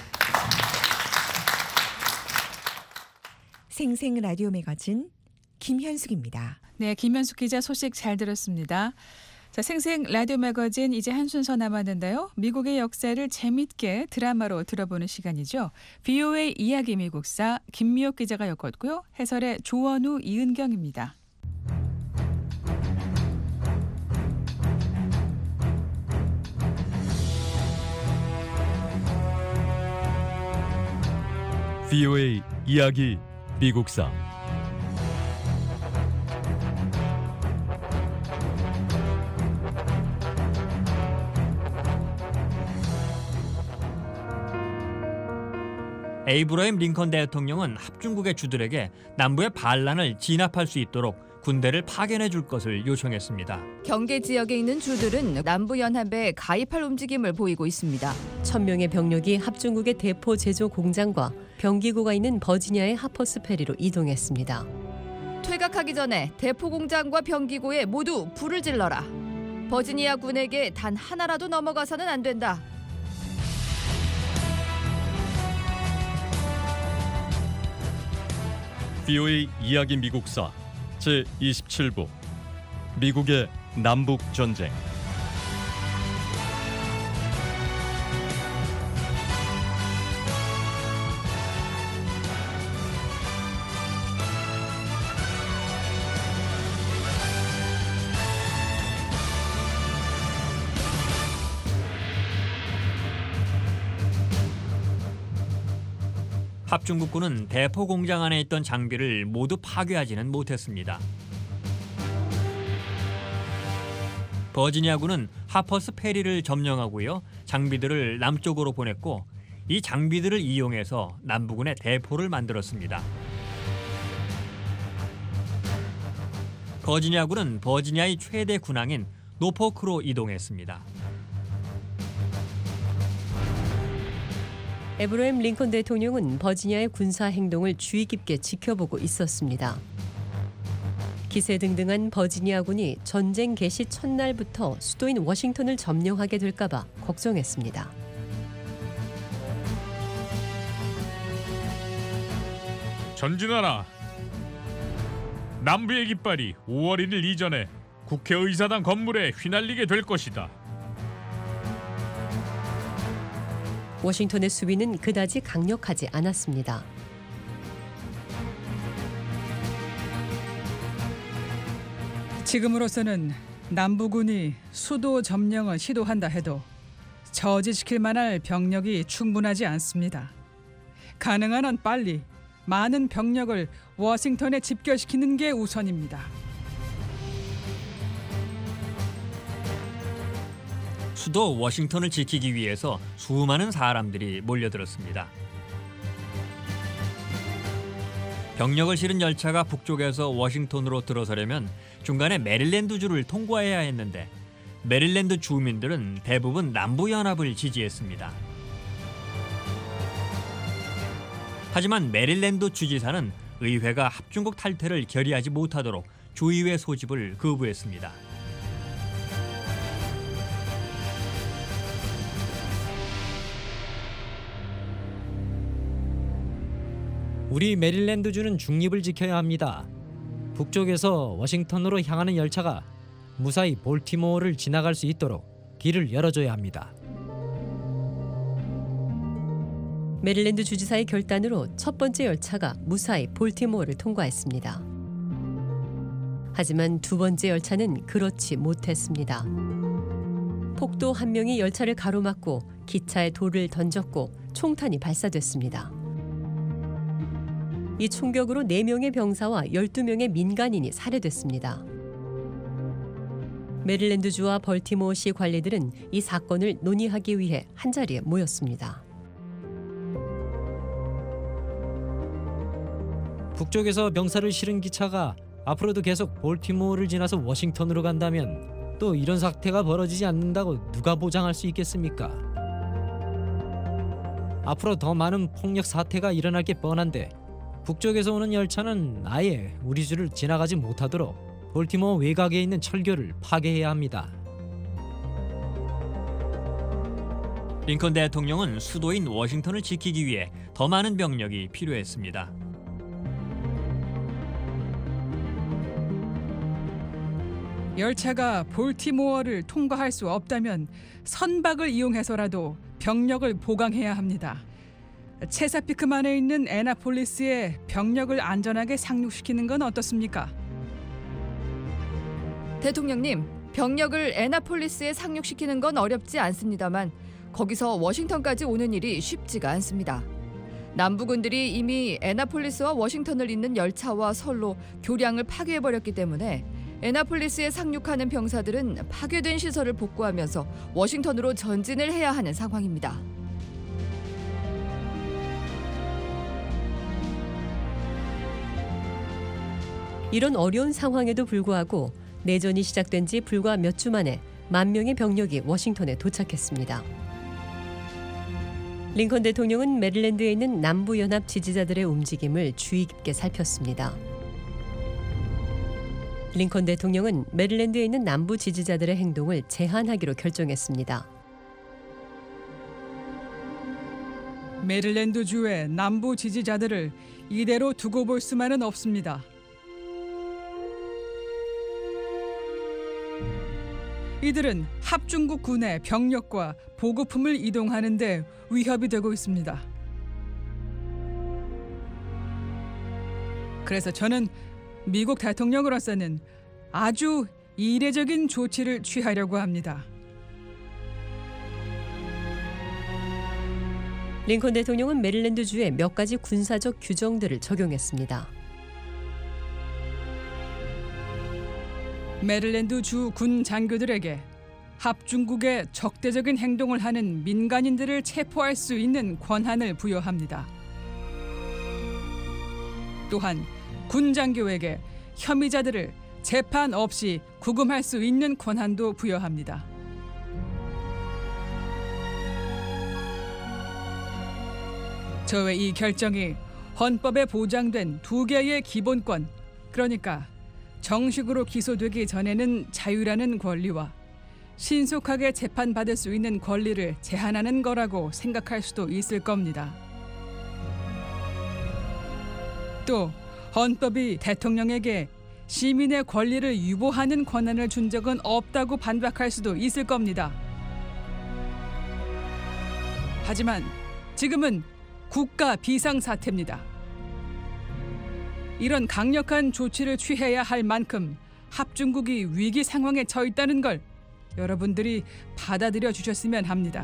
S11: 생생 라디오 매거진 김현숙입니다.
S5: 네, 김현숙 기자 소식 잘 들었습니다. 자, 생생 라디오 매거진 이제 한 순서 남았는데요. 미국의 역사를 재밌게 드라마로 들어보는 시간이죠. VOA 이야기 미국사 김미옥 기자가 엮었고요. 해설의 조원우, 이은경입니다.
S4: VOA 이야기 미국사.
S15: 에이브러임 링컨 대통령은 합중국의 주들에게 남부의 반란을 진압할 수 있도록 군대를 파견해 줄 것을 요청했습니다.
S16: 경계 지역에 있는 주들은 남부연합에 가입할 움직임을 보이고 있습니다.
S17: 1,000명의 병력이 합중국의 대포 제조 공장과 병기고가 있는 버지니아의 하퍼스 페리로 이동했습니다.
S16: 퇴각하기 전에 대포 공장과 병기고에 모두 불을 질러라. 버지니아 군에게 단 하나라도 넘어가서는 안 된다.
S4: VOA 이야기 미국사 제27부 미국의 남북 전쟁.
S15: 합중국군은 대포 공장 안에 있던 장비를 모두 파괴하지는 못했습니다. 버지니아군은 하퍼스 페리를 점령하고요. 장비들을 남쪽으로 보냈고 이 장비들을 이용해서 남부군의 대포를 만들었습니다. 버지니아군은 버지니아의 최대 군항인 노포크로 이동했습니다.
S17: 에브러임 링컨 대통령은 버지니아의 군사 행동을 주의 깊게 지켜보고 있었습니다. 기세등등한 버지니아군이 전쟁 개시 첫날부터 수도인 워싱턴을 점령하게 될까 봐 걱정했습니다.
S18: 전진하라. 남부의 깃발이 5월 1일 이전에 국회의사당 건물에 휘날리게 될 것이다.
S17: 워싱턴의 수비는 그다지 강력하지 않았습니다.
S5: 지금으로서는 남부군이 수도 점령을 시도한다 해도 저지시킬 만할 병력이 충분하지 않습니다. 가능한 한 빨리 많은 병력을 워싱턴에 집결시키는 게 우선입니다.
S15: 수도 워싱턴을 지키기 위해서 수많은 사람들이 몰려들었습니다. 병력을 실은 열차가 북쪽에서 워싱턴으로 들어서려면 중간에 메릴랜드주를 통과해야 했는데 메릴랜드 주민들은 대부분 남부연합을 지지했습니다. 하지만 메릴랜드 주지사는 의회가 합중국 탈퇴를 결의하지 못하도록 주의회 소집을 거부했습니다.
S19: 우리 메릴랜드주는 중립을 지켜야 합니다. 북쪽에서 워싱턴으로 향하는 열차가 무사히 볼티모어를 지나갈 수 있도록 길을 열어줘야 합니다.
S17: 메릴랜드 주지사의 결단으로 첫 번째 열차가 무사히 볼티모어를 통과했습니다. 하지만 두 번째 열차는 그렇지 못했습니다. 폭도 한 명이 열차를 가로막고 기차에 돌을 던졌고 총탄이 발사됐습니다. 이 총격으로 4명의 병사와 12명의 민간인이 살해됐습니다. 메릴랜드주와 벌티모어시 관리들은 이 사건을 논의하기 위해 한자리에 모였습니다.
S19: 북쪽에서 병사를 실은 기차가 앞으로도 계속 볼티모어를 지나서 워싱턴으로 간다면 또 이런 사태가 벌어지지 않는다고 누가 보장할 수 있겠습니까? 앞으로 더 많은 폭력 사태가 일어날 게 뻔한데 북쪽에서 오는 열차는 아예 우리 주를 지나가지 못하도록 볼티모어 외곽에 있는 철교를 파괴해야 합니다.
S15: 링컨 대통령은 수도인 워싱턴을 지키기 위해 더 많은 병력이 필요했습니다.
S5: 열차가 볼티모어를 통과할 수 없다면 선박을 이용해서라도 병력을 보강해야 합니다. 체사피크만에 있는 애나폴리스에 병력을 안전하게 상륙시키는 건 어떻습니까?
S16: 대통령님, 병력을 애나폴리스에 상륙시키는 건 어렵지 않습니다만 거기서 워싱턴까지 오는 일이 쉽지가 않습니다. 남부군들이 이미 애나폴리스와 워싱턴을 잇는 열차와 선로, 교량을 파괴해버렸기 때문에 애나폴리스에 상륙하는 병사들은 파괴된 시설을 복구하면서 워싱턴으로 전진을 해야 하는 상황입니다.
S17: 이런 어려운 상황에도 불구하고 내전이 시작된 지 불과 몇 주 만에 10,000명의 병력이 워싱턴에 도착했습니다. 링컨 대통령은 메릴랜드에 있는 남부연합 지지자들의 움직임을 주의 깊게 살폈습니다. 링컨 대통령은 메릴랜드에 있는 남부 지지자들의 행동을 제한하기로 결정했습니다.
S5: 메릴랜드주의 남부 지지자들을 이대로 두고 볼 수만은 없습니다. 이들은 합중국 군의 병력과 보급품을 이동하는 데 위협이 되고 있습니다. 그래서 저는 미국 대통령으로서는 아주 이례적인 조치를 취하려고 합니다.
S17: 링컨 대통령은 메릴랜드주에 몇 가지 군사적 규정들을 적용했습니다.
S5: 메릴랜드주 군 장교들에게 합중국의 적대적인 행동을 하는 민간인들을 체포할 수 있는 권한을 부여합니다. 또한 군 장교에게 혐의자들을 재판 없이 구금할 수 있는 권한도 부여합니다. 저의 이 결정이 헌법에 보장된 2개의 기본권, 그러니까 정식으로 기소되기 전에는 자유라는 권리와 신속하게 재판받을 수 있는 권리를 제한하는 거라고 생각할 수도 있을 겁니다. 또 헌법이 대통령에게 시민의 권리를 유보하는 권한을 준 적은 없다고 반박할 수도 있을 겁니다. 하지만 지금은 국가 비상사태입니다. 이런 강력한 조치를 취해야 할 만큼 합중국이 위기 상황에 처해 있다는 걸 여러분들이 받아들여 주셨으면 합니다.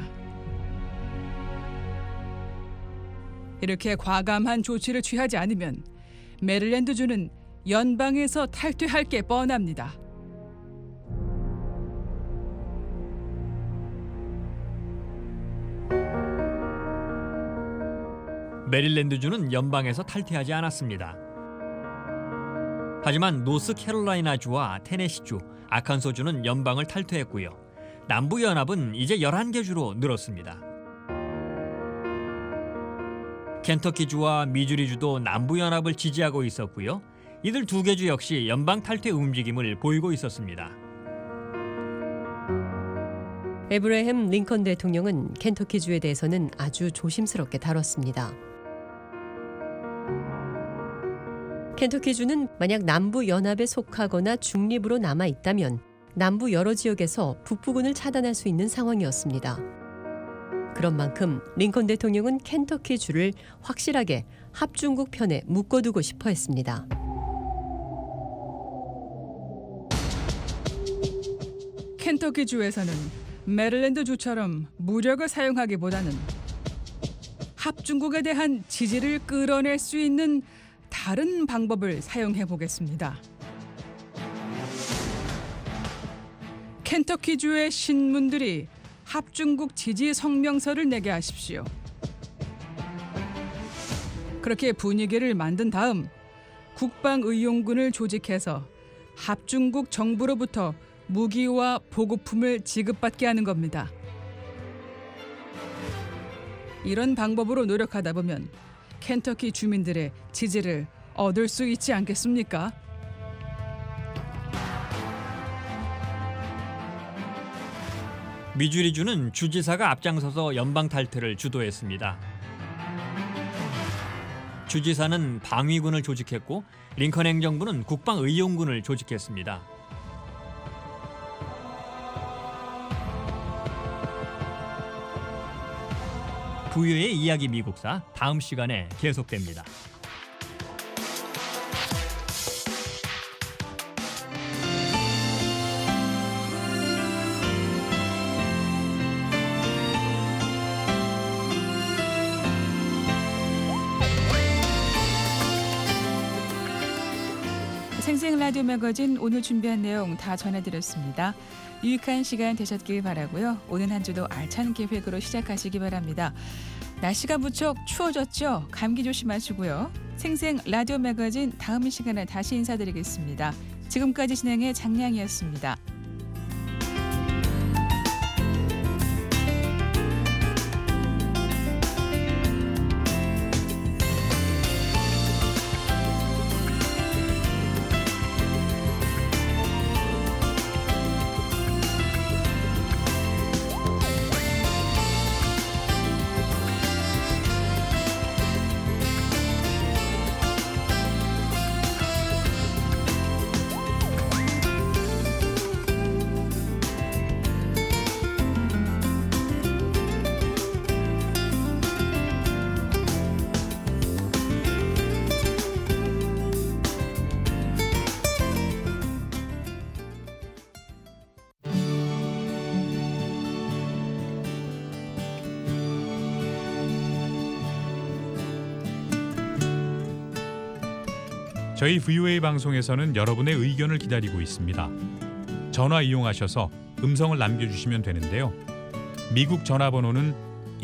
S5: 이렇게 과감한 조치를 취하지 않으면 메릴랜드주는 연방에서 탈퇴할 게 뻔합니다.
S15: 메릴랜드주는 연방에서 탈퇴하지 않았습니다. 하지만 노스캐롤라이나주와 테네시주, 아칸소주는 연방을 탈퇴했고요. 남부연합은 이제 11개 주로 늘었습니다. 켄터키주와 미주리주도 남부연합을 지지하고 있었고요. 이들 2개 주 역시 연방 탈퇴 움직임을 보이고 있었습니다.
S17: 에브라햄 링컨 대통령은 켄터키주에 대해서는 아주 조심스럽게 다뤘습니다. 켄터키주는 만약 남부연합에 속하거나 중립으로 남아있다면 남부 여러 지역에서 북부군을 차단할 수 있는 상황이었습니다. 그런 만큼 링컨 대통령은 켄터키주를 확실하게 합중국 편에 묶어두고 싶어 했습니다.
S5: 켄터키주에서는 메릴랜드주처럼 무력을 사용하기보다는 합중국에 대한 지지를 끌어낼 수 있는 다른 방법을 사용해 보겠습니다. 켄터키주의 신문들이 합중국 지지 성명서를 내게 하십시오. 그렇게 분위기를 만든 다음 국방의용군을 조직해서 합중국 정부로부터 무기와 보급품을 지급받게 하는 겁니다. 이런 방법으로 노력하다 보면 켄터키 주민들의 지지를 얻을 수 있지 않겠습니까?
S15: 미주리주는 주지사가 앞장서서 연방 탈퇴를 주도했습니다. 주지사는 방위군을 조직했고 링컨 행정부는 국방의용군을 조직했습니다. 부유의 이야기 미국사 다음 시간에 계속됩니다.
S5: 생생 라디오 매거진 오늘 준비한 내용 다 전해드렸습니다. 유익한 시간 되셨길 바라고요. 오늘 한 주도 알찬 계획으로 시작하시기 바랍니다. 날씨가 무척 추워졌죠? 감기 조심하시고요. 생생 라디오 매거진 다음 시간에 다시 인사드리겠습니다. 지금까지 진행의 장량이었습니다.
S20: 저희 VOA 방송에서는 여러분의 의견을 기다리고 있습니다. 전화 이용하셔서 음성을 남겨주시면 되는데요. 미국 전화번호는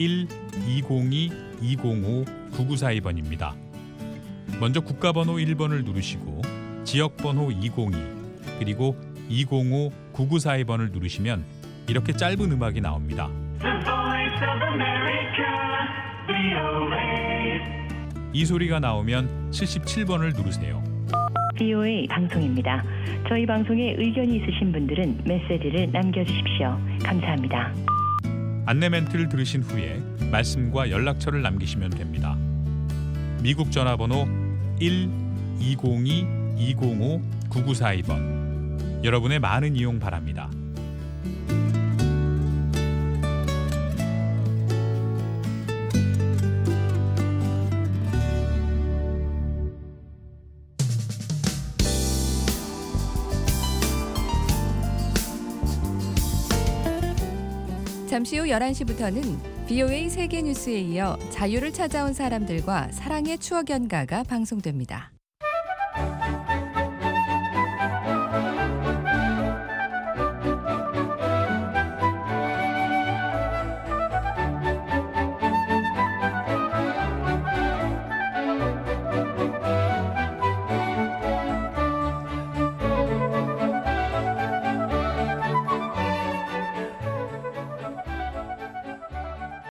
S20: 1-202-205-9942번입니다. 먼저 국가번호 1번을 누르시고 지역번호 202 그리고 205-9942번을 누르시면 이렇게 짧은 음악이 나옵니다. 이 소리가 나오면 77번을 누르세요.
S21: VOA 방송입니다. 저희 방송에 의견이 있으신 분들은 메시지를 남겨주십시오. 감사합니다.
S20: 안내 멘트를 들으신 후에 말씀과 연락처를 남기시면 됩니다. 미국 전화번호 1-202-205-9942번. 여러분의 많은 이용 바랍니다.
S22: 잠시 후 11시부터는 VOA 세계뉴스에 이어 자유를 찾아온 사람들과 사랑의 추억 연가가 방송됩니다.